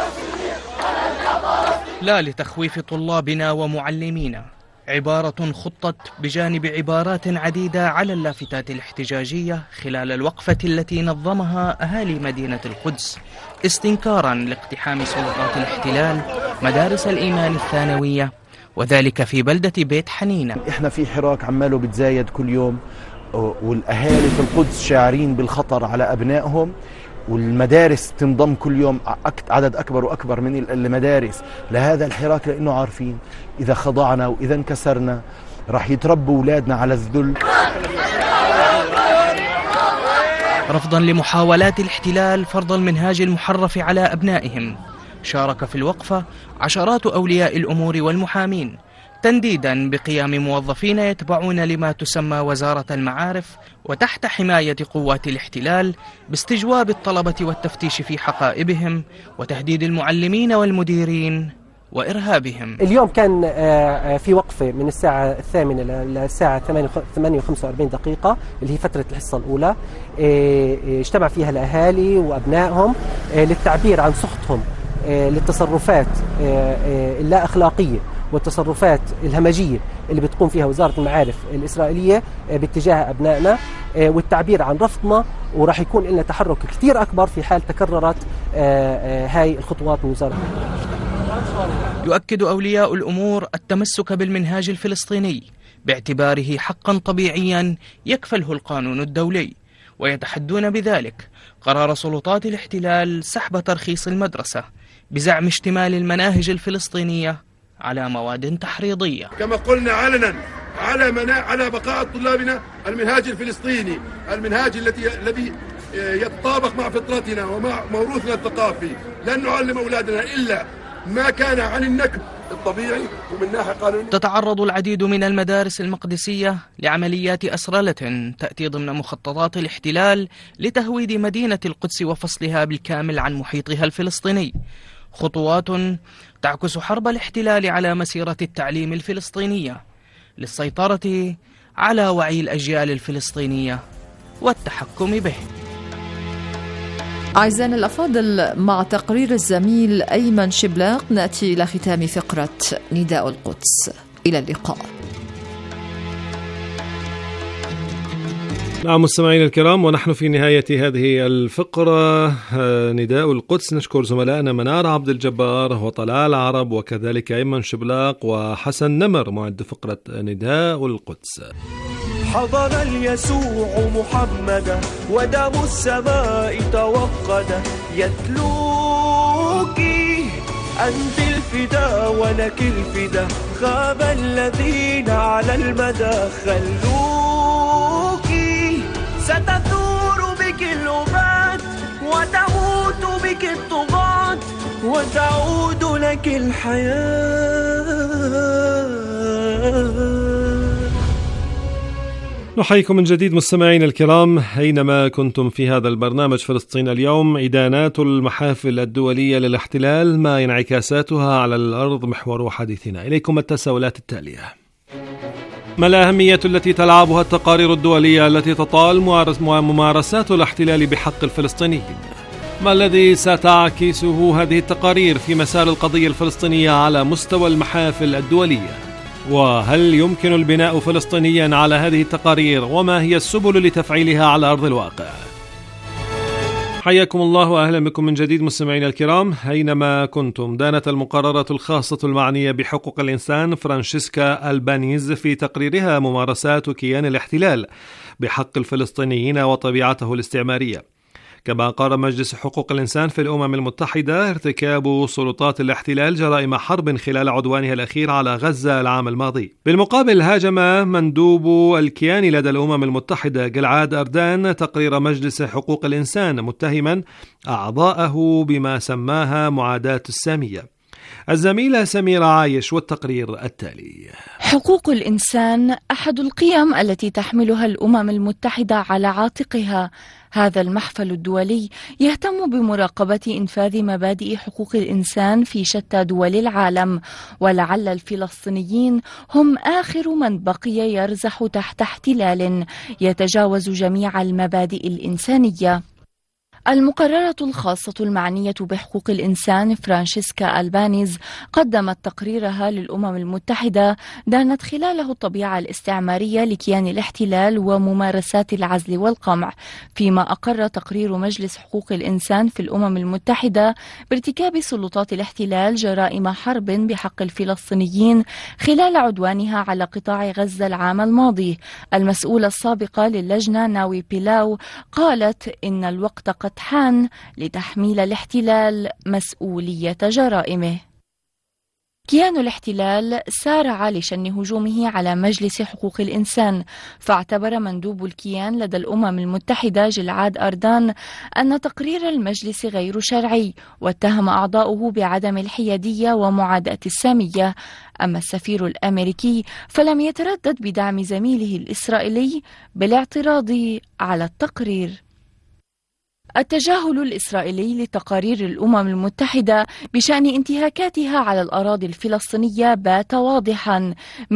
لا لتخويف طلابنا ومعلمينا، عبارة خطت بجانب عبارات عديدة على اللافتات الاحتجاجية خلال الوقفة التي نظمها أهالي مدينة القدس استنكارا لاقتحام سلطات الاحتلال مدارس الإيمان الثانوية، وذلك في بلدة بيت حنينة. احنا في حراك عماله بتزايد كل يوم، والأهالي في القدس شاعرين بالخطر على أبنائهم، والمدارس تنضم كل يوم عدد أكبر وأكبر من المدارس لهذا الحراك، لأنه عارفين إذا خضعنا وإذا انكسرنا راح يتربوا أولادنا على الذل. رفضا لمحاولات الاحتلال فرض المنهاج المحرف على أبنائهم، شارك في الوقفة عشرات أولياء الأمور والمحامين، تنديدا بقيام موظفين يتبعون لما تسمى وزارة المعارف وتحت حماية قوات الاحتلال باستجواب الطلبة والتفتيش في حقائبهم وتهديد المعلمين والمديرين وإرهابهم. اليوم كان في وقفة من الساعة 8 للساعة 8:45 دقيقة اللي هي فترة الحصة الأولى، اجتمع فيها الأهالي وأبنائهم للتعبير عن سخطهم للتصرفات اللا أخلاقية والتصرفات الهمجية اللي بتقوم فيها وزارة المعارف الإسرائيلية باتجاه أبنائنا، والتعبير عن رفضنا، وراح يكون لنا تحرك كثير أكبر في حال تكررت هاي الخطوات من وزارة المعارف. يؤكد أولياء الأمور التمسك بالمنهاج الفلسطيني باعتباره حقا طبيعيا يكفله القانون الدولي، ويتحدون بذلك قرار سلطات الاحتلال سحب ترخيص المدرسة بزعم اشتمال المناهج الفلسطينية على مواد تحريضية. كما قلنا علنا على بقاء طلابنا المنهاج الفلسطيني، المنهاج الذي يتطابق مع فطرتنا ومع موروثنا الثقافي. لن نعلم أولادنا إلا ما كان عن النكب الطبيعي ومن ناحية قانونية. تتعرض العديد من المدارس المقدسية لعمليات أسرلة تأتي ضمن مخططات الاحتلال لتهويد مدينة القدس وفصلها بالكامل عن محيطها الفلسطيني، خطوات تعكس حرب الاحتلال على مسيرة التعليم الفلسطينية للسيطرة على وعي الأجيال الفلسطينية والتحكم به. أعزائنا الأفاضل، مع تقرير الزميل أيمن شبلاق نأتي إلى ختام فقرة نداء القدس. إلى اللقاء. نعم مستمعينا الكرام، ونحن في نهاية هذه الفقرة نداء القدس. نشكر زملائنا منار عبد الجبار وطلال عرب وكذلك أيمن شبلاق وحسن نمر معد فقرة نداء القدس. حضر اليسوع محمدا ودم السماء توقد يتلوك أنت الفدا ولك الفدا خاب الذين على المدى خلوك ستثور بك الأبات وتموت بك الطغاة وتعود لك الحياة. نحييكم من جديد مستمعين الكرام أينما كنتم في هذا البرنامج. فلسطين اليوم، إدانات المحافل الدولية للاحتلال ما انعكاساتها على الأرض محور حديثنا. إليكم التساؤلات التالية: ما الأهمية التي تلعبها التقارير الدولية التي تطال ممارسات الاحتلال بحق الفلسطينيين؟ ما الذي ستعكسه هذه التقارير في مسار القضية الفلسطينية على مستوى المحافل الدولية؟ وهل يمكن البناء فلسطينيا على هذه التقارير؟ وما هي السبل لتفعيلها على أرض الواقع؟ حياكم الله وأهلا بكم من جديد مستمعينا الكرام أينما كنتم. دانت المقررة الخاصة المعنية بحقوق الإنسان فرانشيسكا ألبانيز في تقريرها ممارسات كيان الاحتلال بحق الفلسطينيين وطبيعته الاستعمارية. كما قال مجلس حقوق الإنسان في الأمم المتحدة ارتكاب سلطات الاحتلال جرائم حرب خلال عدوانها الأخير على غزة العام الماضي. بالمقابل، هاجم مندوب الكيان لدى الأمم المتحدة جلعاد أردان تقرير مجلس حقوق الإنسان متهما أعضاءه بما سماها معاداة السامية. الزميلة سميرة عايش والتقرير التالي. حقوق الإنسان أحد القيم التي تحملها الأمم المتحدة على عاتقها. هذا المحفل الدولي يهتم بمراقبة إنفاذ مبادئ حقوق الإنسان في شتى دول العالم، ولعل الفلسطينيين هم آخر من بقي يرزح تحت احتلال يتجاوز جميع المبادئ الإنسانية. المقررة الخاصة المعنية بحقوق الإنسان فرانشيسكا ألبانيز قدمت تقريرها للأمم المتحدة دانت خلاله الطبيعة الاستعمارية لكيان الاحتلال وممارسات العزل والقمع، فيما أقر تقرير مجلس حقوق الإنسان في الأمم المتحدة بارتكاب سلطات الاحتلال جرائم حرب بحق الفلسطينيين خلال عدوانها على قطاع غزة العام الماضي. المسؤولة السابقة للجنة ناوي بيلاو قالت إن الوقت قد حان لتحميل الاحتلال مسؤولية جرائمه. كيان الاحتلال سارع لشن هجومه على مجلس حقوق الإنسان، فاعتبر مندوب الكيان لدى الأمم المتحدة جلعاد أردان أن تقرير المجلس غير شرعي، واتهم أعضاؤه بعدم الحيادية ومعاداة السامية. أما السفير الأمريكي فلم يتردد بدعم زميله الإسرائيلي بالاعتراض على التقرير. التجاهل الإسرائيلي لتقارير الأمم المتحدة بشأن انتهاكاتها على الأراضي الفلسطينية بات واضحا.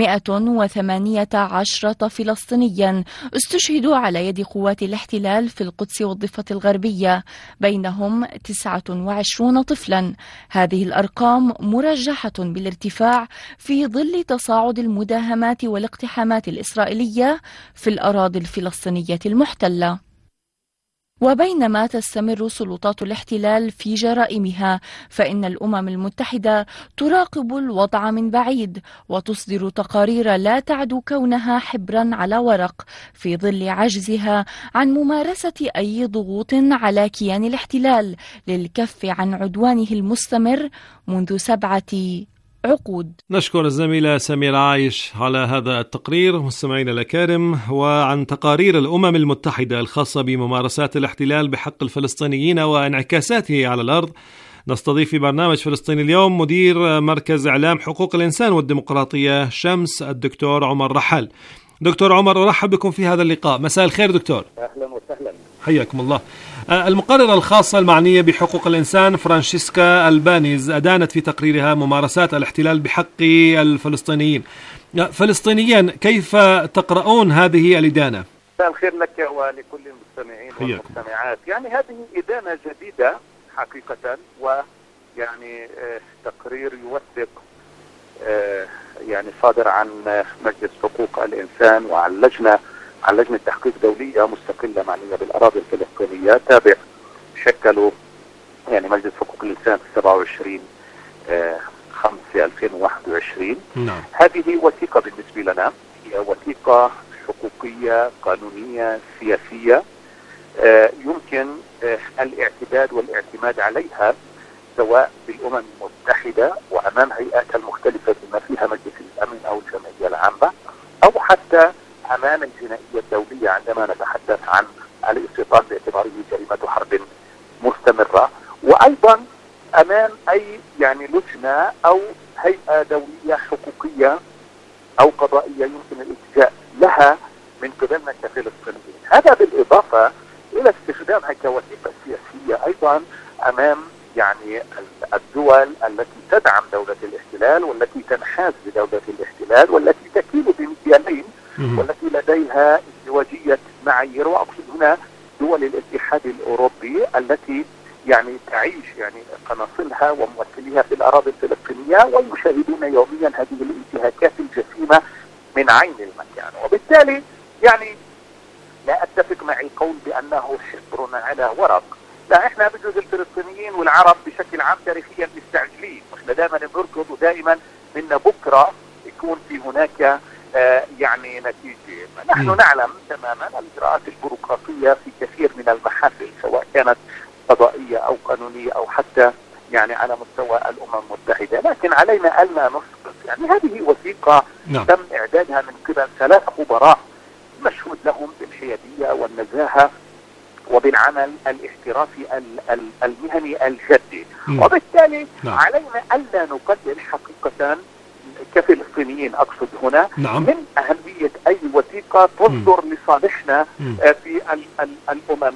118 فلسطينيا استشهدوا على يد قوات الاحتلال في القدس والضفة الغربية، بينهم 29 طفلا. هذه الأرقام مرجحة بالارتفاع في ظل تصاعد المداهمات والاقتحامات الإسرائيلية في الأراضي الفلسطينية المحتلة. وبينما تستمر سلطات الاحتلال في جرائمها، فإن الأمم المتحدة تراقب الوضع من بعيد وتصدر تقارير لا تعدو كونها حبرا على ورق، في ظل عجزها عن ممارسة أي ضغوط على كيان الاحتلال للكف عن عدوانه المستمر منذ 7 عقود. نشكر الزميلة سميرة عايش على هذا التقرير. مستمعينا الأكارم، وعن تقارير الأمم المتحدة الخاصة بممارسات الاحتلال بحق الفلسطينيين وانعكاساته على الأرض، نستضيف في برنامج فلسطين اليوم مدير مركز إعلام حقوق الإنسان والديمقراطية شمس الدكتور عمر رحل. دكتور عمر، أرحب بكم في هذا اللقاء. مساء الخير دكتور. أهلا وسهلا. حياكم الله. المقررة الخاصة المعنية بحقوق الإنسان فرانشيسكا البانيز أدانت في تقريرها ممارسات الاحتلال بحق الفلسطينيين. فلسطينيا، كيف تقرؤون هذه الإدانة؟ مساء الخير لك ولكل المستمعين والمستمعات. يعني هذه إدانة جديدة حقيقة، ويعني تقرير يوثق يعني صادر عن مجلس حقوق الإنسان وعن لجنة تحقيق دولية مستقلة معنية بالأراضي الفلسطينية، تابع شكلوا يعني مجلس حقوق الإنسان في 27/5/2021. نعم. هذه وثيقة بالنسبة لنا، هي وثيقة حقوقية قانونية سياسية يمكن الاعتداد والاعتماد عليها سواء بالأمم المتحدة وأمام هيئاتها المختلفة بما فيها مجلس الأمن أو الجمعية العامة، أو حتى أمام الجنائية الدولية عندما نتحدث عن الاستيطان باعتباره جريمة حرب مستمرة، وأيضا أمام أي يعني لجنة أو هيئة دولية حقوقية أو قضائية يمكن الالتجاء لها من قبلنا كفلسطينيين. هذا بالإضافة إلى استخدامها كوثيقة سياسية أيضا أمام يعني الدول التي تدعم دولة الاحتلال والتي تنحاز لدولة الاحتلال والتي تكيل بمكيالين والتي لديها ازدواجية معايير، وأقصد هنا دول الاتحاد الأوروبي التي يعني تعيش يعني قناصلها وممثليها في الأراضي الفلسطينية ويشاهدون يوميا هذه الانتهاكات الجسيمة من عين المكان. وبالتالي يعني لا أتفق معي القول بأنه حبر على ورق، لا، احنا بجوز الفلسطينيين والعرب بشكل عام تاريخيا مستعجلين، واحنا دائما بنركض ودائما منا بكره يكون في هناك يعني نتيجه. نحن نعلم تماما الاجراءات البيروقراطيه في كثير من المحافل سواء كانت قضائيه او قانونيه او حتى يعني على مستوى الامم المتحده، لكن علينا الا نسقط. يعني هذه وثيقه تم اعدادها من قبل 3 خبراء مشهود لهم بالحياديه والنزاهه وبالعمل الاحترافي المهني الجدي، وبالتالي علينا ألا نقدر حقيقة كفلسطينيين أقصد هنا من أهمية أي وثيقة تصدر لصالحنا في الأمم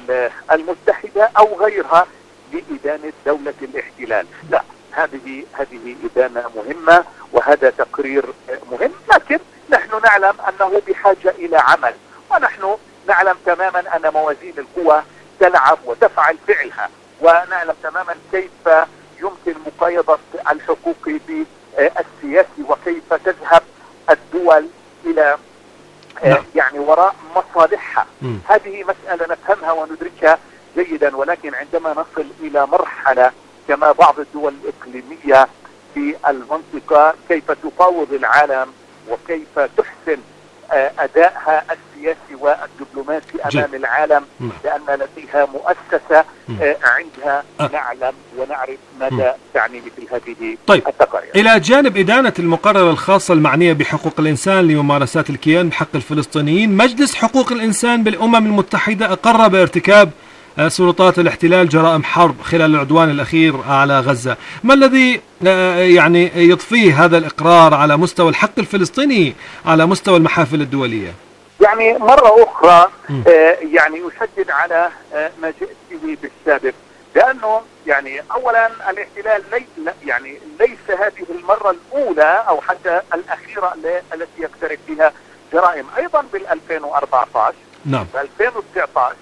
المتحدة أو غيرها لإدانة دولة الاحتلال. لا، هذه إدانة مهمة وهذا تقرير مهم، لكن نحن نعلم أنه بحاجة إلى عمل، ونحن نعلم تماما أن موازين القوى تلعب وتفعل فعلها، ونعلم تماما كيف يمكن مقايضة الحقوق بالسياسي وكيف تذهب الدول إلى يعني وراء مصالحها. هذه مسألة نفهمها وندركها جيدا، ولكن عندما نصل إلى مرحلة كما بعض الدول الإقليمية في المنطقة كيف تفاوض العالم وكيف تحسن أدائها السياسي والدبلوماسي أمام العالم، لأن لديها مؤسسة عندها نعلم ونعرف مدى تعني مثل هذه التقارير. إلى جانب إدانة المقررة الخاصة المعنية بحقوق الإنسان لممارسات الكيان بحق الفلسطينيين، مجلس حقوق الإنسان بالأمم المتحدة أقر بارتكاب سلطات الاحتلال جرائم حرب خلال العدوان الأخير على غزة. ما الذي يعني يضفيه هذا الإقرار على مستوى الحق الفلسطيني على مستوى المحافل الدولية؟ يعني مرة أخرى يعني يشدد على ما جئت به بالسابق، لأنه يعني أولا الاحتلال يعني ليس هذه المرة الأولى أو حتى الأخيرة التي يقترف فيها جرائم. أيضا بال2014 نعم، 2019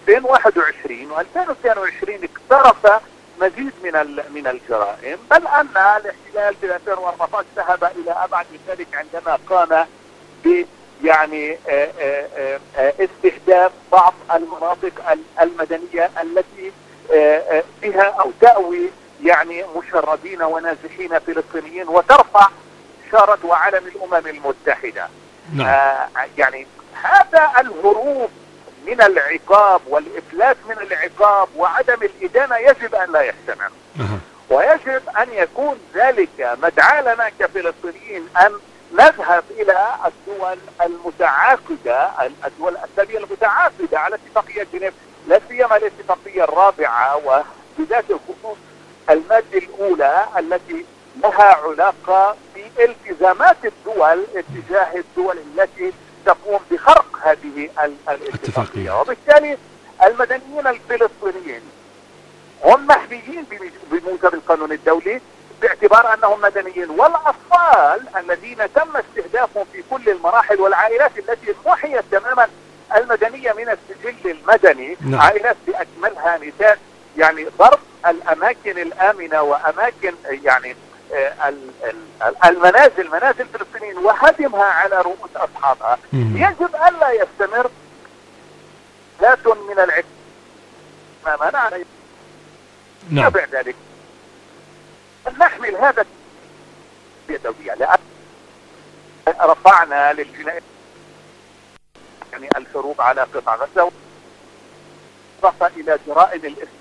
2021 و2022 اقترف مزيد من الجرائم، بل أن الاحتلال في 2014 ذهب إلى أبعد من ذلك عندما قام ب يعني استهداف بعض المناطق المدنية التي بها أو تأوي يعني مشردين ونازحين فلسطينيين وترفع شارة وعلم الأمم المتحدة. يعني هذا الهروب من العقاب والإفلات من العقاب وعدم الإدانة يجب أن لا يستمر، ويجب أن يكون ذلك مدعاة لنا كفلسطينيين أن نذهب إلى الدول المتعاقدة، الدول الدولية المتعاقدة على اتفاقية جنيف، لا سيما الاتفاقية الرابعة، وبذات الخصوص المادة الأولى التي لها علاقة بالتزامات الدول اتجاه الدول التي تقوم بخرق هذه الاتفاقية. وبالتالي المدنيين الفلسطينيين هم محميين بموجب القانون الدولي باعتبار أنهم مدنيين، والأطفال الذين تم استهدافهم في كل المراحل والعائلات التي محيت تماما المدنية من السجل المدني. نعم. عائلات بأكملها نساء، يعني ضرب الأماكن الآمنة وأماكن يعني المنازل، منازل الفلسطينيين، وهدمها على رؤوس أصحابها. يجب ألا يستمر ذات من العدة ما منع. نعم. ذلك نحمل هذا الدولية، لأن رفعنا للجنائي يعني الحروب على قطاع غزة إضافة إلى جرائم الإسلام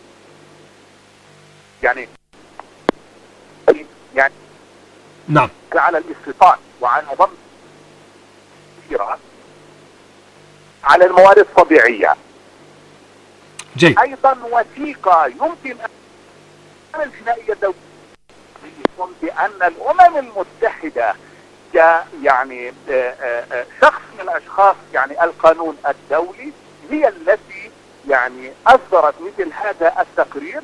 يعني نعم على الاستيطان وعلى ضم على الموارد الطبيعية. جيد. أيضا وثيقة يمكن أن الجنائية الدولية بأن الأمم المتحدة يعني شخص من الأشخاص، يعني القانون الدولي، هي التي يعني أصدرت مثل هذا التقرير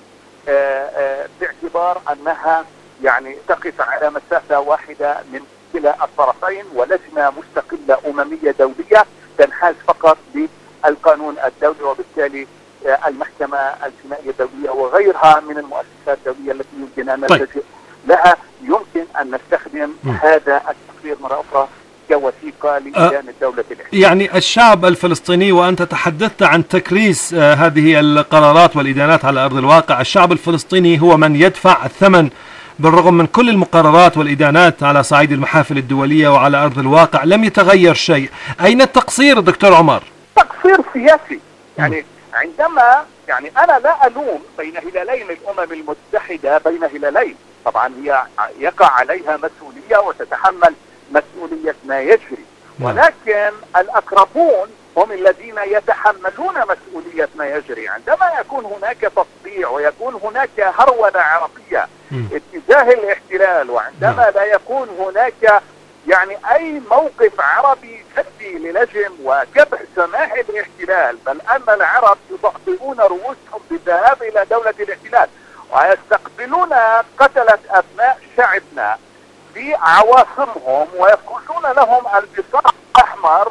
باعتبار أنها يعني تقف على مسافة واحدة من كلا الطرفين، ولجنة مستقلة أممية دولية تنحاز فقط بالقانون الدولي. وبالتالي المحكمة الجنائية الدولية وغيرها من المؤسسات الدولية التي يمكن أن نلتجئ لها يمكن أن نستخدم هذا التقرير مرة أخرى كوثيقة لإدانة دولة الاحتلال. يعني الشعب الفلسطيني، وأنت تحدثت عن تكريس هذه القرارات والإدانات على أرض الواقع، الشعب الفلسطيني هو من يدفع الثمن بالرغم من كل المقررات والإدانات على صعيد المحافل الدولية، وعلى أرض الواقع لم يتغير شيء. أين التقصير دكتور عمر؟ تقصير سياسي. يعني عندما يعني أنا لا ألوم بين هلالين الأمم المتحدة، بين هلالين طبعا هي يقع عليها مسؤولية وتتحمل مسؤولية ما يجري، ولكن الأقربون هم الذين يتحملون مسؤولية ما يجري. عندما يكون هناك تطبيع ويكون هناك هرولة عربية اتجاه الاحتلال، وعندما لا يكون هناك يعني أي موقف عربي جدي للجم وكبح سماح الاحتلال، بل أن العرب يضعفون رؤوسهم بالذهاب إلى دولة الاحتلال ويستقبلون قتلة أبناء شعبنا في عواصمهم ويفرشون لهم البساط الأحمر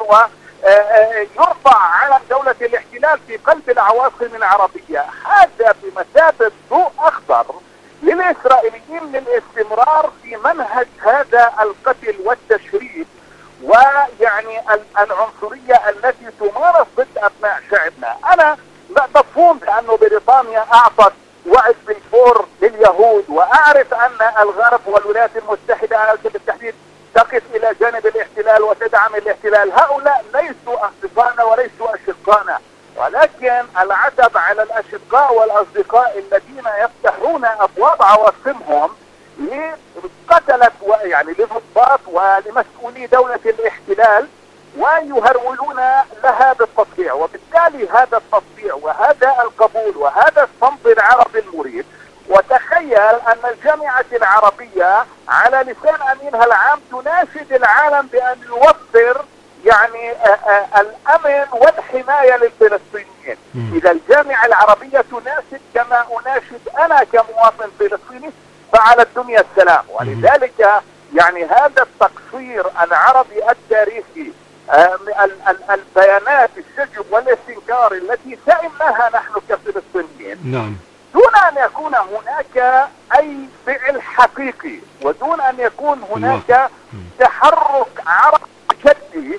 ويرفع علم دولة الاحتلال في قلب العواصم العربية، هذا بمثابة ضوء أخضر للإسرائيليين للاستمرار في منهج هذا القتل والتشريد ويعني العنصرية التي تمارس ضد أبناء شعبنا. أنا مفهوم بأنه بريطانيا أعطت وعد بالفور لليهود، وأعرف أن الغرب والولايات المتحدة على سبيل التحديد تقف إلى جانب الاحتلال وتدعم الاحتلال. هؤلاء ليسوا أصدقائنا وليسوا أشقائنا، ولكن العتب على الأشقاء والأصدقاء الذين يفتحون أبواب عواصمهم لقتلة يعني لضباط ولمسؤولي دولة الاحتلال ويهرولون لها بالتطبيع. وبالتالي هذا التطبيع وهذا القبول وهذا الصمت العربي المريب، وتخيل أن الجامعة العربية على لسان أمينها العام تناشد العالم بأن يوفر يعني الأمن والحماية للفلسطينيين. إذا الجامعة العربية تناشد كما أناشد أنا كمواطن فلسطيني، فعلى الدنيا السلام. ولذلك يعني هذا التقصير العربي التاريخي، البيانات الشجب والاستنكار التي سئمناها نحن كفلسطينيين، نعم، دون أن يكون هناك أي فعل حقيقي ودون أن يكون هناك تحرك عربي جدي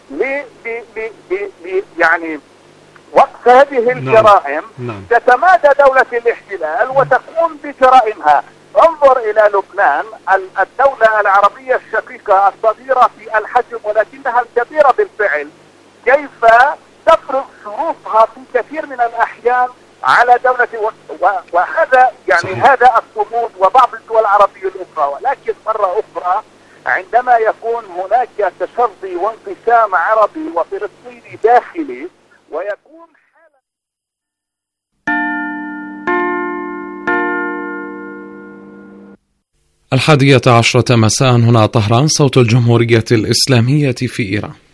يعني وقف هذه الجرائم، تتمادى دولة الاحتلال وتقوم بجرائمها. انظر إلى لبنان، الدولة العربية الشقيقة الصغيرة في الحجم ولكنها الكبيرة بالفعل، كيف تفرض شروطها في كثير من الأحيان على دولة وهذا يعني صحيح. هذا الصمود وبعض الدول العربية الأخرى. ولكن مرة أخرى عندما يكون هناك تشظي وانقسام عربي وفلسطيني داخلي ويكون 11:10 مساء هنا طهران، صوت الجمهورية الإسلامية في إيران.